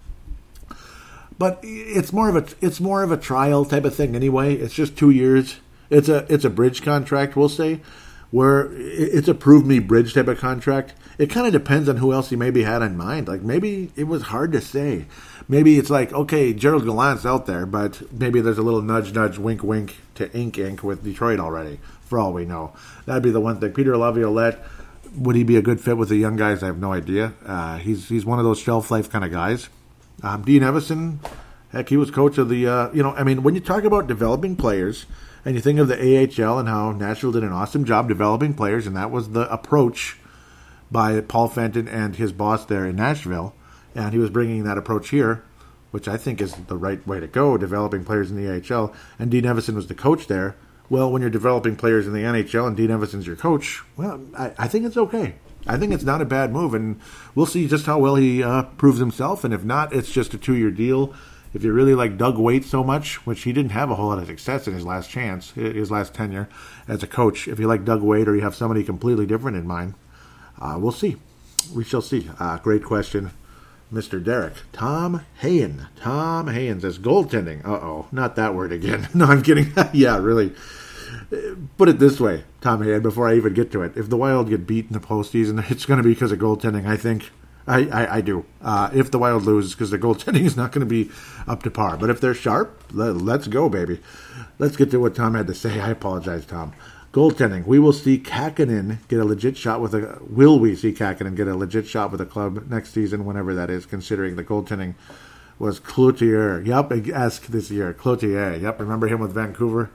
But it's more of a it's more of a trial type of thing anyway. It's just two years. It's a it's a bridge contract, we'll say, where it's a prove me bridge type of contract. It kind of depends on who else he maybe had in mind. Like maybe it was hard to say. Maybe it's like, okay, Gerald Gallant's out there, but maybe there's a little nudge nudge wink wink to ink ink with Detroit already. For all we know, that'd be the one thing. Peter Laviolette, would he be a good fit with the young guys? I have no idea. Uh, he's he's one of those shelf life kind of guys. Um, Dean Evason, heck, he was coach of the, uh, you know, I mean, when you talk about developing players and you think of the A H L and how Nashville did an awesome job developing players, and that was the approach by Paul Fenton and his boss there in Nashville, and he was bringing that approach here, which I think is the right way to go, developing players in the A H L, and Dean Evason was the coach there. Well, when you're developing players in the N H L and Dean Evason's your coach, well, I, I think it's okay. I think it's not a bad move, and we'll see just how well he uh, proves himself. And if not, it's just a two-year deal. If you really like Doug Waite so much, which he didn't have a whole lot of success in his last chance, his last tenure as a coach, if you like Doug Waite or you have somebody completely different in mind, uh, we'll see. We shall see. Uh, great question, Mister Derek. Tom Hayen. Tom Hayen says, goaltending. Uh-oh, not that word again. No, I'm kidding. Yeah, really. Put it this way, Tom Hayen, before I even get to it. If the Wild get beat in the postseason, it's going to be because of goaltending, I think. I, I, I do. Uh, if the Wild loses, because the goaltending is not going to be up to par. But if they're sharp, let, let's go, baby. Let's get to what Tom had to say. I apologize, Tom. Goaltending. We will see Kakkonen get a legit shot with a... Will we see Kakkonen get a legit shot with a club next season, whenever that is, considering the goaltending was Cloutier. Yep, ask this year. Cloutier. Yep, remember him with Vancouver?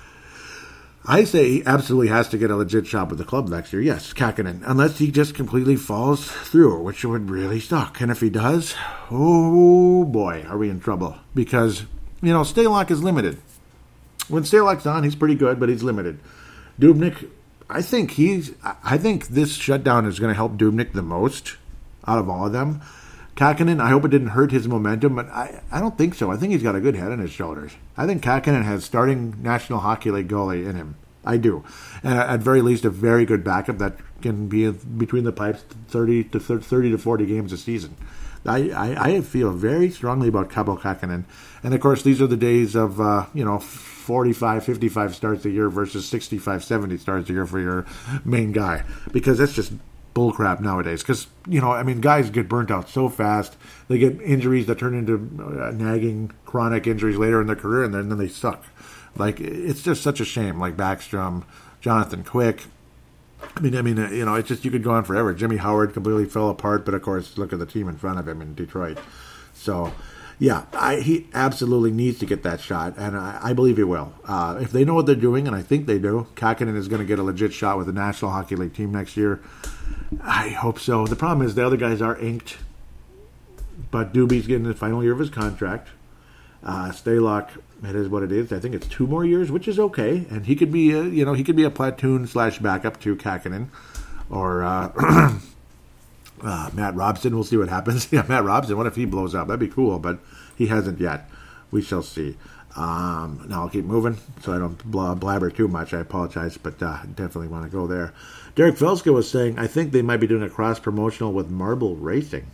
I say he absolutely has to get a legit shot with the club next year. Yes, Kakkonen. Unless he just completely falls through, which would really suck. And if he does, oh boy, are we in trouble. Because, you know, Stalock is limited. When Stalock's on, he's pretty good, but he's limited. Dubnyk, I think he's, I think this shutdown is going to help Dubnyk the most out of all of them. Kakkonen, I hope it didn't hurt his momentum, but I, I don't think so. I think he's got a good head on his shoulders. I think Kakkonen has starting National Hockey League goalie in him. I do. And at very least, a very good backup that can be between the pipes thirty to thirty to forty games a season. I, I, I feel very strongly about Kaapo Kähkönen. And, of course, these are the days of, uh, you know, forty-five, fifty-five starts a year versus sixty-five, seventy starts a year for your main guy. Because that's just bullcrap nowadays. Because, you know, I mean, guys get burnt out so fast. They get injuries that turn into uh, nagging, chronic injuries later in their career, and then, and then they suck. Like, it's just such a shame. Like Backstrom, Jonathan Quick. I mean, I mean, uh, you know, it's just, you could go on forever. Jimmy Howard completely fell apart, but of course, look at the team in front of him in Detroit. So, yeah, I, he absolutely needs to get that shot, and I, I believe he will. Uh, if they know what they're doing, and I think they do, Kähkönen is going to get a legit shot with the National Hockey League team next year. I hope so. The problem is the other guys are inked, but Doobie's getting the final year of his contract. Uh, Stalock, it is what it is. I think it's two more years, which is okay. And he could be, a, you know, he could be a platoon slash backup to Kähkönen, or uh, uh, Matt Robson. We'll see what happens. Yeah, Matt Robson. What if he blows up? That'd be cool, but he hasn't yet. We shall see. Um, now I'll keep moving so I don't blah, blabber too much. I apologize, but uh, definitely want to go there. Derek Felska was saying, I think they might be doing a cross promotional with Marble Racing.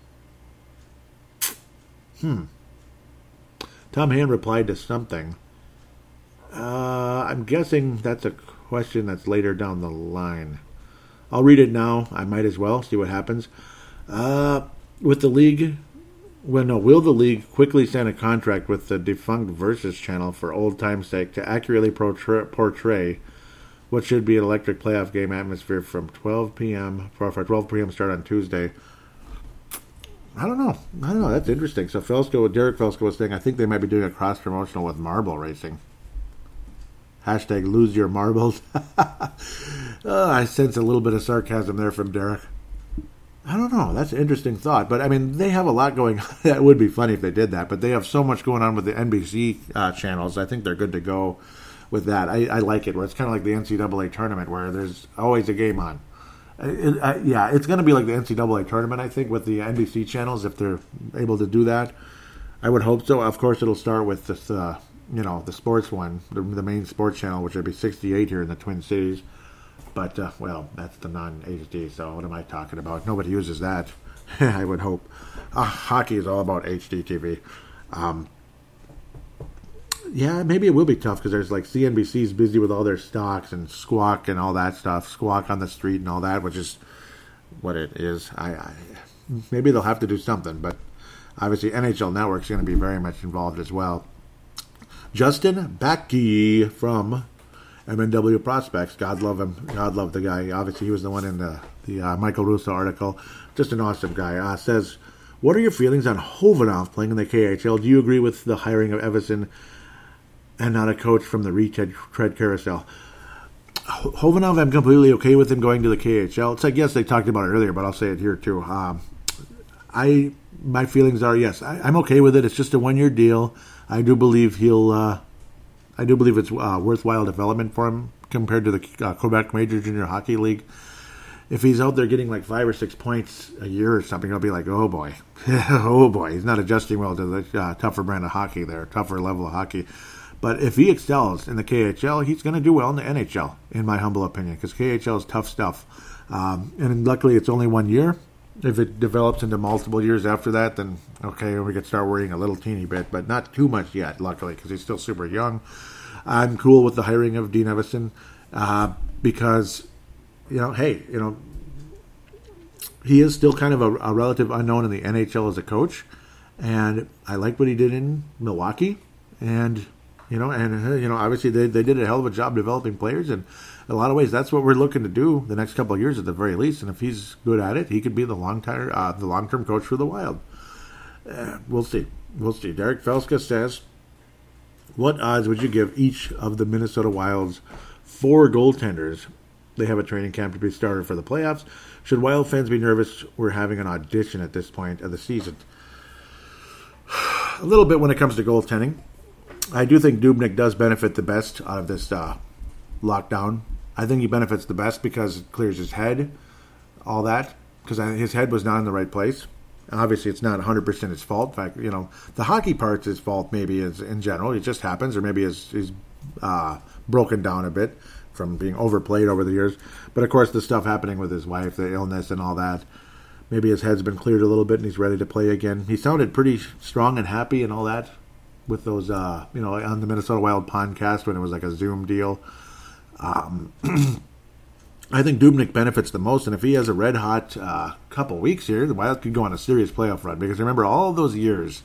Hmm. Tom Hand replied to something. Uh, I'm guessing that's a question that's later down the line. I'll read it now. I might as well see what happens. Uh, with the league, well, no, will the league quickly sign a contract with the defunct Versus channel for old time's sake to accurately portray, portray what should be an electric playoff game atmosphere from twelve p.m. for a twelve p.m. start on Tuesday? I don't know. I don't know. That's interesting. So Felsko, Derek Felsko was saying, I think they might be doing a cross-promotional with Marble Racing. Hashtag lose your marbles. oh, I sense a little bit of sarcasm there from Derek. I don't know. That's an interesting thought. But, I mean, they have a lot going on. That would be funny if they did that. But they have so much going on with the N B C uh, channels. I think they're good to go with that. I, I like it. Where it's kind of like the N C double A tournament where there's always a game on. It, uh, yeah, it's going to be like the N C double A tournament, I think, with the N B C channels, if they're able to do that. I would hope so. Of course, it'll start with this, uh, you know, the sports one, the, the main sports channel, which would be sixty-eight here in the Twin Cities. But, uh, well, that's the non-H D, so what am I talking about? Nobody uses that, I would hope. Uh, hockey is all about H D T V. Um, yeah, maybe it will be tough because there's like C N B C's busy with all their stocks and Squawk and all that stuff, Squawk on the Street and all that, which is what it is. I, I maybe they'll have to do something, but obviously N H L Network's going to be very much involved as well. Justin Backey from M N W Prospects, God love him, God love the guy. Obviously, he was the one in the the uh, Michael Russo article. Just an awesome guy. Uh, says, what are your feelings on Hovanoff playing in the K H L? Do you agree with the hiring of Evason and not a coach from the retread carousel? Hovanoff, I'm completely okay with him going to the K H L. It's like, yes, they talked about it earlier, but I'll say it here too. Um, I my feelings are, yes, I, I'm okay with it. It's just a one-year deal. I do believe he'll. Uh, I do believe it's uh, worthwhile development for him compared to the uh, Quebec Major Junior Hockey League. If he's out there getting like five or six points a year or something, I'll be like, oh boy, oh boy, he's not adjusting well to the uh, tougher brand of hockey there, tougher level of hockey. But if he excels in the K H L, he's going to do well in the N H L, in my humble opinion, because K H L is tough stuff. Um, and luckily, it's only one year. If it develops into multiple years after that, then okay, we could start worrying a little teeny bit, but not too much yet, luckily, because he's still super young. I'm cool with the hiring of Dean Evason uh, because, you know, hey, you know, he is still kind of a, a relative unknown in the N H L as a coach, and I like what he did in Milwaukee, and you know, and uh, you know, obviously they they did a hell of a job developing players, and in a lot of ways, that's what we're looking to do the next couple of years at the very least. And if he's good at it, he could be the long term uh, the long term coach for the Wild. Uh, we'll see, we'll see. Derek Felska says, what odds would you give each of the Minnesota Wild's four goaltenders? They have a training camp to be started for the playoffs. Should Wild fans be nervous we're having an audition at this point of the season? A little bit when it comes to goaltending. I do think Dubnyk does benefit the best out of this uh, lockdown. I think he benefits the best because it clears his head, all that, because his head was not in the right place. Obviously, it's not one hundred percent his fault. In fact, you know, the hockey part's his fault maybe is in general. It just happens, or maybe he's, he's uh, broken down a bit from being overplayed over the years. But, of course, the stuff happening with his wife, the illness and all that. maybe his head's been cleared a little bit and he's ready to play again. He sounded pretty strong and happy and all that with those, uh, you know, on the Minnesota Wild podcast when it was like a Zoom deal. Um, I think Dubnyk benefits the most, and if he has a red-hot uh, couple weeks here, the Wild could go on a serious playoff run, because remember all those years,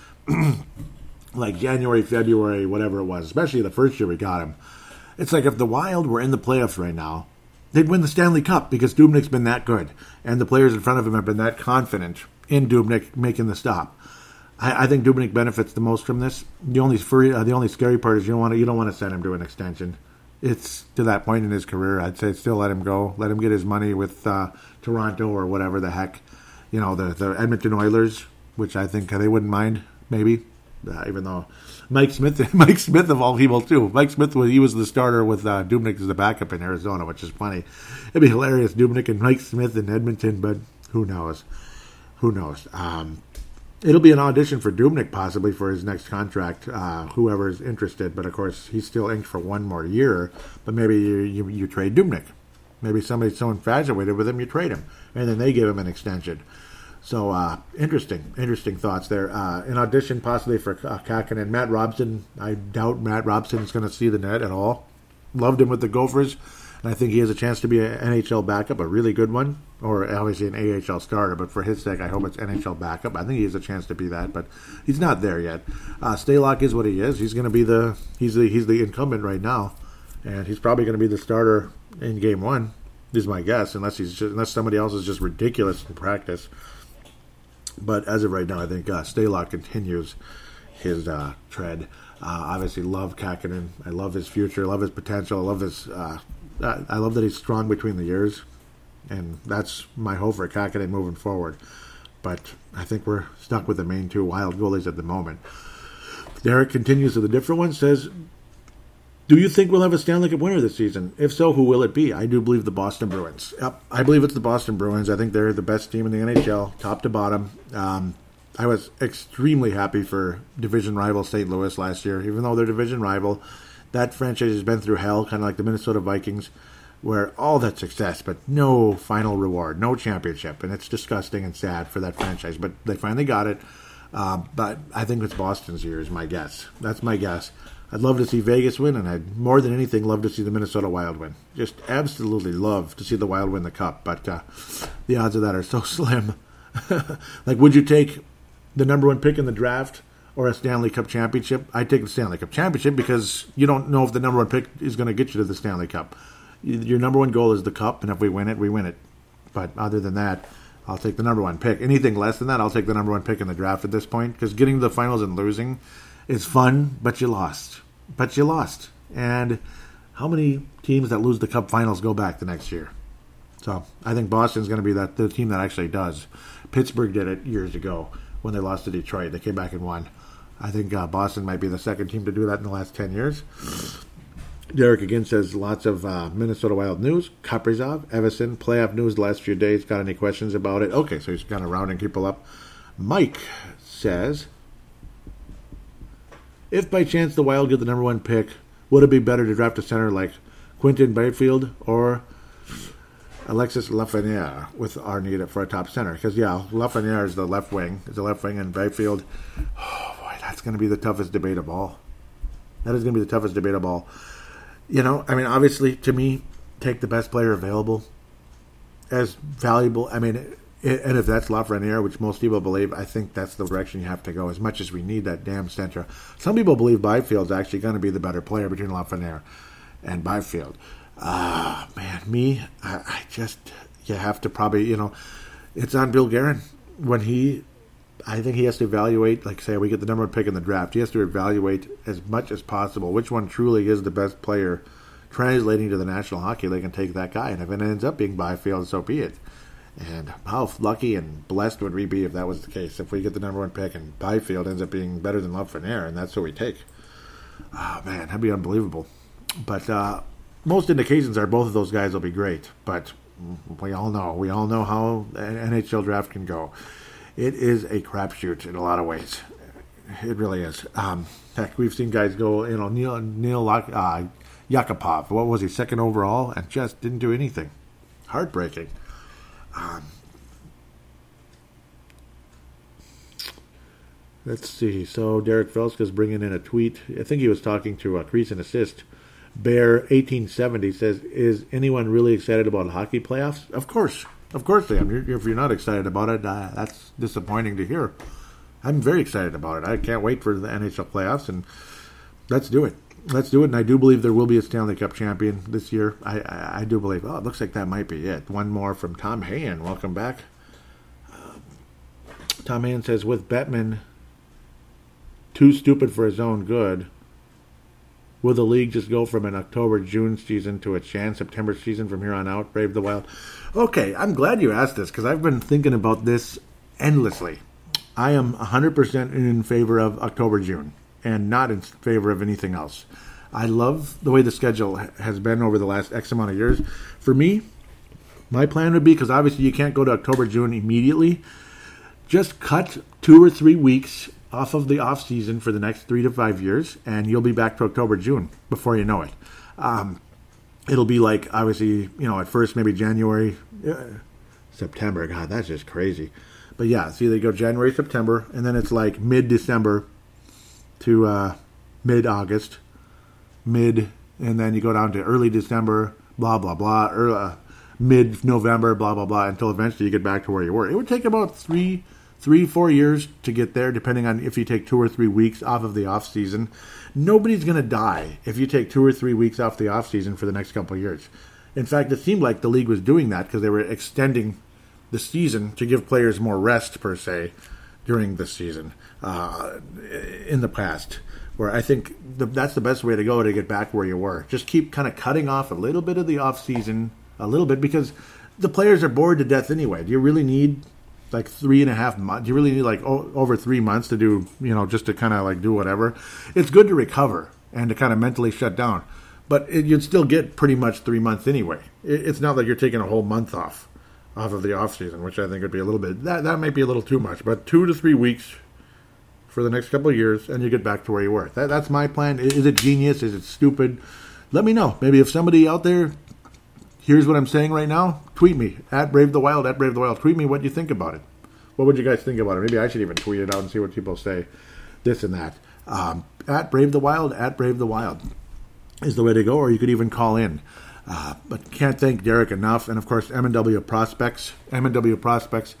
like January, February, whatever it was, especially the first year we got him, it's like if the Wild were in the playoffs right now, they'd win the Stanley Cup, because Dubnyk's been that good, and the players in front of him have been that confident in Dubnyk making the stop. I, I think Dubnyk benefits the most from this. The only free, uh, the only scary part is you don't want to, you don't want to send him to an extension. It's to that point in his career, I'd say still let him go. Let him get his money with uh, Toronto or whatever the heck. You know, the, the Edmonton Oilers, which I think they wouldn't mind, maybe. Uh, even though Mike Smith, Mike Smith of all people, too. Mike Smith, he was the starter with uh, Dubnyk as the backup in Arizona, which is funny. It'd be hilarious, Dubnyk and Mike Smith in Edmonton, but who knows? Who knows? Um, It'll be an audition for Dubnyk possibly for his next contract, uh, whoever's interested. But, of course, he's still inked for one more year. But maybe you, you, you trade Dubnyk. Maybe somebody's so infatuated with him, you trade him. And then they give him an extension. So, uh, interesting, interesting thoughts there. Uh, an audition possibly for uh, Kakinen. Matt Robson, I doubt Matt Robson is going to see the net at all. Loved him with the Gophers. And I think he has a chance to be an N H L backup, a really good one, or obviously an A H L starter. But for his sake, I hope it's N H L backup. I think he has a chance to be that, but he's not there yet. Uh, Stalock is what he is. He's going to be the he's the he's the incumbent right now, and he's probably going to be the starter in Game One. Is my guess, unless he's just, unless somebody else is just ridiculous in practice. But as of right now, I think uh, Stalock continues his uh, tread. Uh, obviously, love Kakinen. I love his future. I love his potential. I love his. Uh, I love that he's strong between the ears, and that's my hope for Kakinen moving forward. But I think we're stuck with the main two Wild goalies at the moment. Derek continues with a different one, says, do you think we'll have a Stanley Cup winner this season? If so, who will it be? I do believe the Boston Bruins. Yep, I believe it's the Boston Bruins. I think they're the best team in the N H L, top to bottom. Um, I was extremely happy for division rival Saint Louis last year, even though they're division rival. That franchise has been through hell, kind of like the Minnesota Vikings, where all that success, but no final reward, no championship. And it's disgusting and sad for that franchise. But they finally got it. Uh, but I think it's Boston's year is my guess. That's my guess. I'd love to see Vegas win, and I'd more than anything love to see the Minnesota Wild win. Just absolutely love to see the Wild win the Cup. But uh, the odds of that are so slim. Like, would you take the number one pick in the draft or a Stanley Cup championship? I'd take the Stanley Cup championship because you don't know if the number one pick is going to get you to the Stanley Cup. Your number one goal is the Cup, and if we win it, we win it. But other than that, I'll take the number one pick. Anything less than that, I'll take the number one pick in the draft at this point, because getting to the finals and losing is fun, but you lost. But you lost. And how many teams that lose the Cup finals go back the next year? So I think Boston's going to be that the team that actually does. Pittsburgh did it years ago when they lost to Detroit. They came back and won. I think uh, Boston might be the second team to do that in the last ten years. Derek again says lots of uh, Minnesota Wild news. Kaprizov, Everson, playoff news the last few days. Got any questions about it? Okay, so he's kind of rounding people up. Mike says, if by chance the Wild get the number one pick, would it be better to draft a center like Quinton Byfield or Alexis Lafreniere with our need for a top center? Because, yeah, Lafreniere is the left wing. Is the left wing, and Byfield, oh, boy, that's going to be the toughest debate of all. That is going to be the toughest debate of all. You know, I mean, obviously, to me, take the best player available as valuable. I mean, it, and if that's Lafreniere, which most people believe, I think that's the direction you have to go, as much as we need that damn center. Some people believe Byfield's actually going to be the better player between Lafreniere and Byfield. Ah, uh, man, me, I, I just, you have to probably, you know, it's on Bill Guerin. When he, I think he has to evaluate, like say, we get the number one pick in the draft, he has to evaluate as much as possible which one truly is the best player translating to the National Hockey League and take that guy. And if it ends up being Byfield, so be it. And how lucky and blessed would we be if that was the case, if we get the number one pick and Byfield ends up being better than Lafreniere, and that's what we take. Oh, man, that'd be unbelievable. But uh, most indications are both of those guys will be great. But we all know, we all know how an N H L draft can go. It is a crapshoot in a lot of ways. It really is. Um, heck, we've seen guys go, you know, Neil, Neil uh, Yakupov, what was he, second overall, and just didn't do anything. Heartbreaking. Um, Let's see. So Derek Felska's bringing in a tweet. I think he was talking to uh, Crease and Assist. Bear eighteen seventy says, is anyone really excited about hockey playoffs? Of course. Of course they am. If you're not excited about it, uh, that's disappointing to hear. I'm very excited about it. I can't wait for the N H L playoffs, and let's do it. Let's do it, and I do believe there will be a Stanley Cup champion this year. I, I, I do believe. Oh, it looks like that might be it. One more from Tom Hayen. Welcome back. Uh, Tom Hayen says, with Bettman too stupid for his own good, will the league just go from an October-June season to a Jan-September season from here on out? Brave the Wild. Okay, I'm glad you asked this, because I've been thinking about this endlessly. I am one hundred percent in favor of October-June, and not in favor of anything else. I love the way the schedule has been over the last X amount of years. For me, my plan would be, because obviously you can't go to October-June immediately, just cut two or three weeks off of the off season for the next three to five years, and you'll be back to October, June before you know it. Um, it'll be like, obviously, you know, at first maybe January, uh, September. God, that's just crazy. But yeah, see, they go January, September, and then it's like mid-December to uh, mid-August, mid, and then you go down to early December, blah, blah, blah, or, uh, mid-November, blah, blah, blah, until eventually you get back to where you were. It would take about three Three, four years to get there, depending on if you take two or three weeks off of the off season. Nobody's going to die if you take two or three weeks off the off season for the next couple of years. In fact, it seemed like the league was doing that because they were extending the season to give players more rest, per se, during the season uh, in the past. Where I think the, that's the best way to go to get back where you were. Just keep kind of cutting off a little bit of the off season, a little bit, because the players are bored to death anyway. Do you really need like three and a half months? You really need like o- over three months to do, you know, just to kind of like do whatever. It's good to recover and to kind of mentally shut down, but it, you'd still get pretty much three months anyway. It, it's not like you're taking a whole month off, off of the off season, which I think would be a little bit, that, that might be a little too much, but two to three weeks for the next couple of years and you get back to where you were. That, that's my plan. Is it genius? Is it stupid? Let me know. Maybe if somebody out there here's what I'm saying right now, tweet me, at Brave the Wild, at Brave the Wild. Tweet me what you think about it. What would you guys think about it? Maybe I should even tweet it out and see what people say, this and that. Um, at Brave the Wild, at Brave the Wild is the way to go, or you could even call in. Uh, but can't thank Derek enough. And, of course, M and W Prospects. M and W Prospects.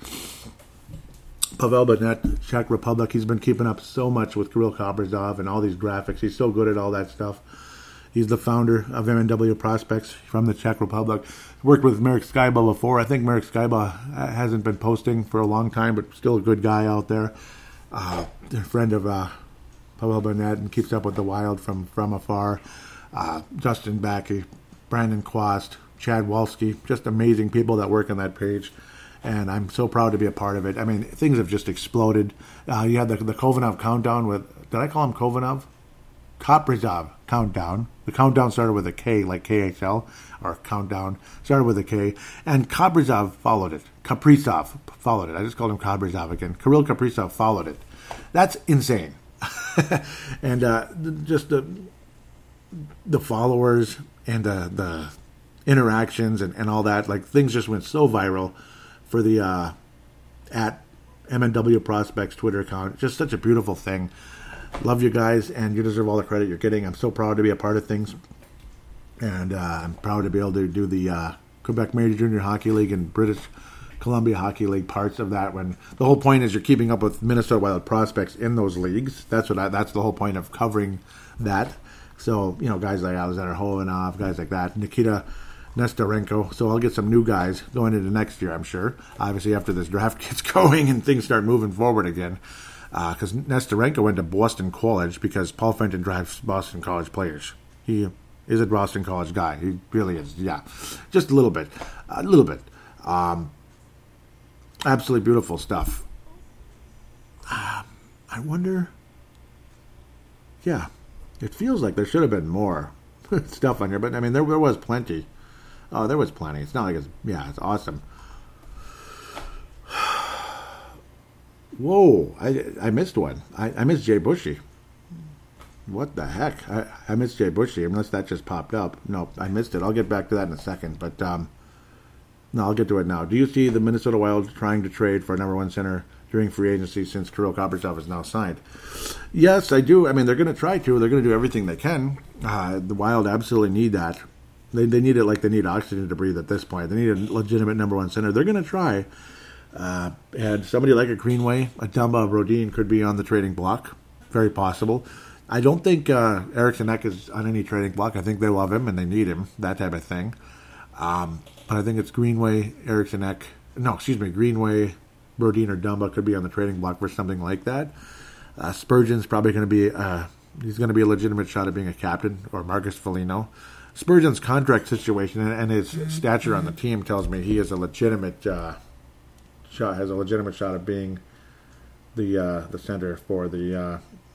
Pavel Burnett, Czech Republic. He's been keeping up so much with Kirill Kaprizov and all these graphics. He's so good at all that stuff. He's the founder of M and W Prospects from the Czech Republic. Worked with Marek Skyba before. I think Marek Skyba hasn't been posting for a long time, but still a good guy out there. Uh, a friend of uh, Pavel Burnett and keeps up with the Wild from, from afar. Uh, Justin Backey, Brandon Quast, Chad Walski, just amazing people that work on that page. And I'm so proud to be a part of it. I mean, things have just exploded. Uh, you had the, the Kovanov countdown with, did I call him Kovanov? Kaprizov countdown. The countdown started with a K, like K H L, or countdown, started with a K, and Kaprizov followed it. Kaprizov followed it. I just called him Kaprizov again. Kirill Kaprizov followed it. That's insane. And uh, just the the followers and the, the interactions and, and all that, like things just went so viral for the uh, at M and W Prospects Twitter account. Just such a beautiful thing. Love you guys, and you deserve all the credit you're getting. I'm so proud to be a part of things, and uh, I'm proud to be able to do the uh, Quebec Major Junior Hockey League and British Columbia Hockey League parts of that. When the whole point is you're keeping up with Minnesota Wild prospects in those leagues. That's what I, that's the whole point of covering that. So you know, guys like Alexander Hovhanov, guys like that, Nikita Nesterenko. So I'll get some new guys going into next year, I'm sure. Obviously, after this draft gets going and things start moving forward again. Because uh, Nesterenko went to Boston College because Paul Fenton drives Boston College players. He is a Boston College guy. He really is, yeah. Just a little bit. A little bit. Um, absolutely beautiful stuff. Uh, I wonder... Yeah, it feels like there should have been more stuff on here, but I mean, there, there was plenty. Oh, there was plenty. It's not like it's... Yeah, it's awesome. Whoa, I, I missed one. I, I missed Jay Bushy. What the heck? I, I missed Jay Bushy, unless that just popped up. No, I missed it. I'll get back to that in a second. But, um, no, I'll get to it now. Do you see the Minnesota Wild trying to trade for a number one center during free agency since Kirill Kaprizov is now signed. Yes, I do. I mean, they're going to try to. They're going to do everything they can. Uh, the Wild absolutely need that. They they need it like they need oxygen to breathe at this point. They need a legitimate number one center. They're going to try. Uh, and somebody like a Greenway, a Dumba, a Brodin could be on the trading block. Very possible. I don't think uh, Eriksson Ek is on any trading block. I think they love him and they need him, that type of thing. Um, but I think it's Greenway, Eriksson Ek. No, excuse me, Greenway, Brodin, or Dumba could be on the trading block for something like that. Uh, Spurgeon's probably going to be uh, he's going to be a legitimate shot at being a captain, or Marcus Foligno. Spurgeon's contract situation and, and his stature on the team tells me he is a legitimate uh, shot has a legitimate shot of being the uh, the center for the. Uh,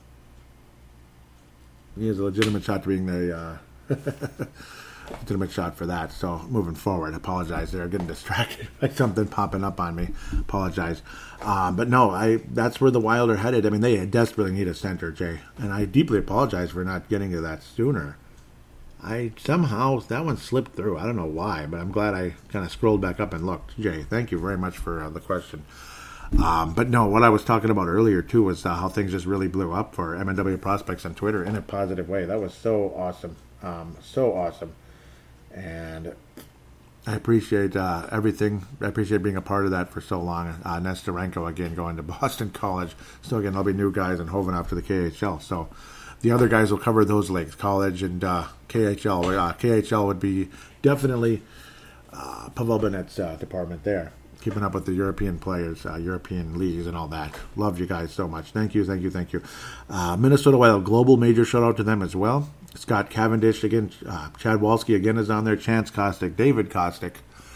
He has a legitimate shot to being the uh, legitimate shot for that. So moving forward, I apologize there. Getting distracted by something popping up on me. Apologize. Um, but no, I that's where the Wild are headed. I mean, they desperately need a center, Jay. And I deeply apologize for not getting to that sooner. I somehow, that one slipped through. I don't know why, but I'm glad I kind of scrolled back up and looked. Jay, thank you very much for uh, the question. Um, but no, what I was talking about earlier, too, was uh, how things just really blew up for M N W prospects on Twitter in a positive way. That was so awesome. Um, so awesome. And I appreciate uh, everything. I appreciate being a part of that for so long. Uh, Nestorenko, again, going to Boston College. So, again, there'll be new guys and Hoven up to the K H L. So the other guys will cover those leagues, college and uh, K H L. Uh, K H L would be definitely uh, Pavel Bennett's uh, department there. Keeping up with the European players, uh, European leagues, and all that. Love you guys so much. Thank you, thank you, thank you. Uh, Minnesota Wild Global, major shout out to them as well. Scott Cavendish, again, uh, Chad Walski again is on there. Chance Kostick, David Kostick,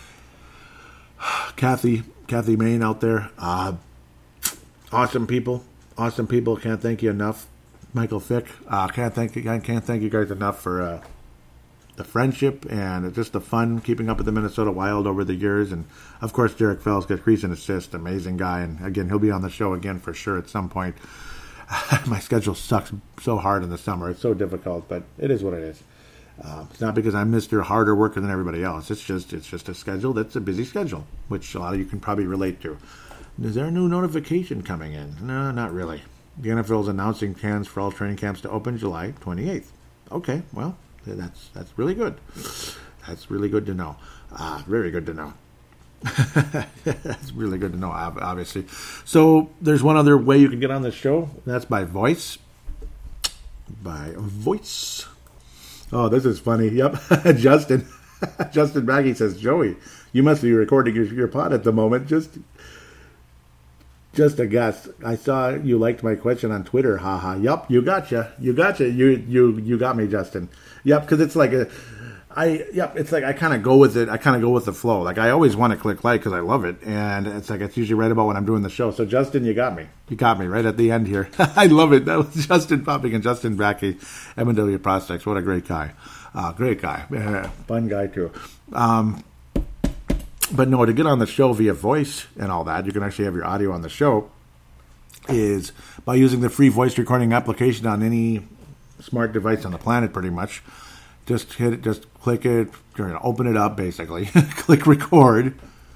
Kathy, Kathy Main out there. Uh, awesome people, awesome people. Can't thank you enough. Michael Fick, uh, can't thank you, can't thank you guys enough for uh, the friendship and just the fun keeping up with the Minnesota Wild over the years. And of course, Derek Fells gets crease and assist, amazing guy. And again, he'll be on the show again for sure at some point. My schedule sucks so hard in the summer. It's so difficult, but it is what it is. Uh, it's not because I'm Mister Harder worker than everybody else. It's just it's just a schedule that's a busy schedule, which a lot of you can probably relate to. Is there a new notification coming in? No, not really. The N F L is announcing plans for all training camps to open July twenty-eighth. Okay, well, that's that's really good. That's really good to know. Uh, very good to know. That's really good to know, obviously. So there's one other way you can get on this show. And that's by voice. By voice. Oh, this is funny. Yep. Justin. Justin Baggy says, Joey, you must be recording your, your pod at the moment. Just just a guess. I saw you liked my question on Twitter. Haha. Yep, you gotcha. You gotcha. You you you got me, Justin. Yep, because it's like a I yep, it's like I kind of go with it. I kind of go with the flow. Like I always want to click like because I love it, and it's like it's usually right about when I'm doing the show. So Justin, you got me. You got me right at the end here. I love it. That was Justin Popping and Justin Backey, M N W Prospects. What a great guy. Uh, great guy. Fun guy too. Um, but no, to get on the show via voice and all that, you can actually have your audio on the show. Is by using the free voice recording application on any smart device on the planet, pretty much. Just hit it, just click it, you're going to open it up, basically. Click record,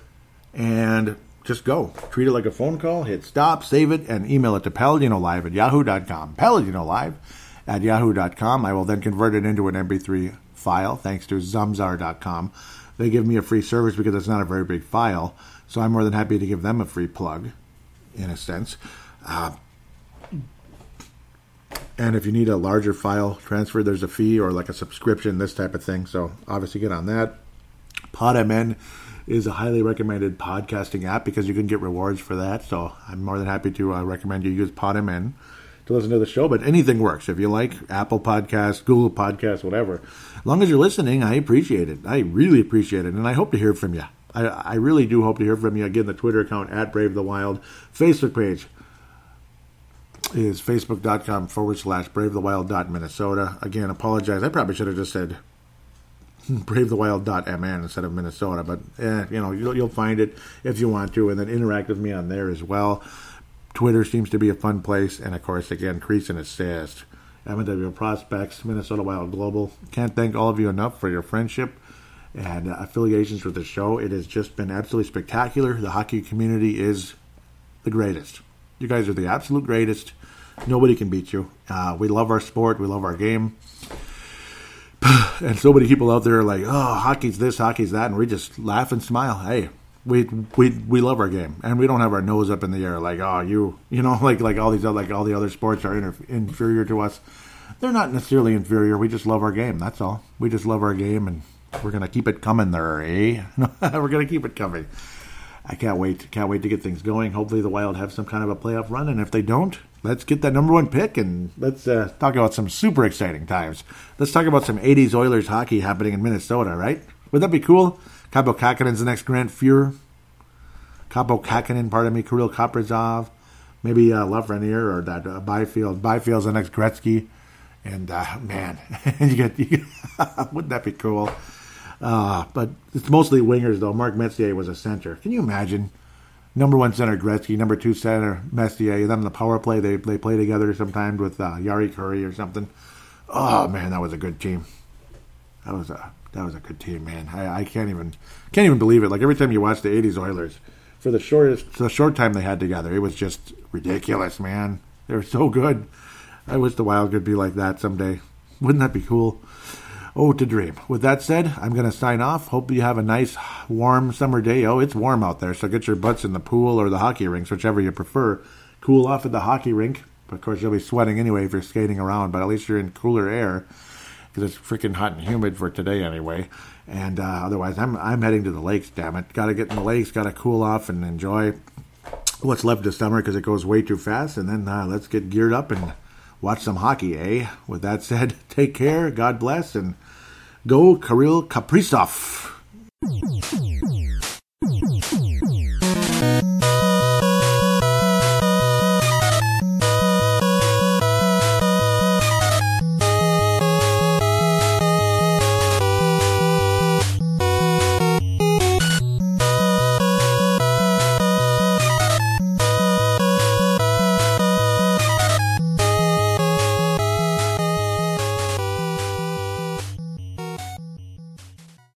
and just go. Treat it like a phone call, hit stop, save it, and email it to PaladinoLive at yahoo dot com. PaladinoLive at yahoo dot com. I will then convert it into an M P three file, thanks to Zamzar dot com. They give me a free service because it's not a very big file, so I'm more than happy to give them a free plug, in a sense. Uh, And if you need a larger file transfer, there's a fee or like a subscription, this type of thing. So obviously get on that. PodMN is a highly recommended podcasting app because you can get rewards for that. So I'm more than happy to uh, recommend you use PodMN to listen to the show. But anything works. If you like Apple Podcasts, Google Podcasts, whatever. As long as you're listening, I appreciate it. I really appreciate it. And I hope to hear from you. I, I really do hope to hear from you. Again, the Twitter account at Brave the Wild. Facebook page is facebook.com forward slash bravethewild.minnesota. Again, apologize. I probably should have just said bravethewild.mn instead of Minnesota, but eh, you know, you'll, you'll find it if you want to, and then interact with me on there as well. Twitter seems to be a fun place, and of course, again, crease and assist. M N W Prospects, Minnesota Wild Global. Can't thank all of you enough for your friendship and uh, affiliations with the show. It has just been absolutely spectacular. The hockey community is the greatest. You guys are the absolute greatest. Nobody can beat you. Uh, we love our sport. We love our game. And so many people out there are like, oh, hockey's this, hockey's that, and we just laugh and smile. Hey, we we we love our game, and we don't have our nose up in the air like, oh, you you know, like like all these other, like all the other sports are inter- inferior to us. They're not necessarily inferior. We just love our game. That's all. We just love our game, and we're gonna keep it coming there, eh? We're gonna keep it coming. I can't wait. Can't wait to get things going. Hopefully the Wild have some kind of a playoff run, and if they don't, let's get that number one pick, and let's uh, talk about some super exciting times. Let's talk about some eighties Oilers hockey happening in Minnesota, right? Would that be cool? Kaapo Kähkönen's the next Grant Fuhr. Kaapo Kähkönen, pardon me, Kirill Kaprizov, maybe uh, Lafreniere or that uh, Byfield. Byfield's the next Gretzky. And, uh, man, you get, you, wouldn't that be cool? Uh, but it's mostly wingers, though. Mark Messier was a center. Can you imagine? Number one center, Gretzky. Number two center, Messier. And then on the power play, they they play together sometimes with uh, Yari Curry or something. Oh, man, that was a good team. That was a that was a good team, man. I, I can't even can't even believe it. Like, every time you watch the eighties Oilers, for the shortest the short time they had together, it was just ridiculous, man. They were so good. I wish the Wild could be like that someday. Wouldn't that be cool? Oh, to dream. With that said, I'm going to sign off. Hope you have a nice, warm summer day. Oh, it's warm out there, so get your butts in the pool or the hockey rinks, whichever you prefer. Cool off at the hockey rink. Of course, you'll be sweating anyway if you're skating around, but at least you're in cooler air because it's freaking hot and humid for today anyway. And uh, otherwise, I'm I'm heading to the lakes, damn it. Got to get in the lakes, got to cool off and enjoy what's left of summer because it goes way too fast. And then uh, let's get geared up and watch some hockey, eh? With that said, take care, God bless, and go Kirill Kaprizov.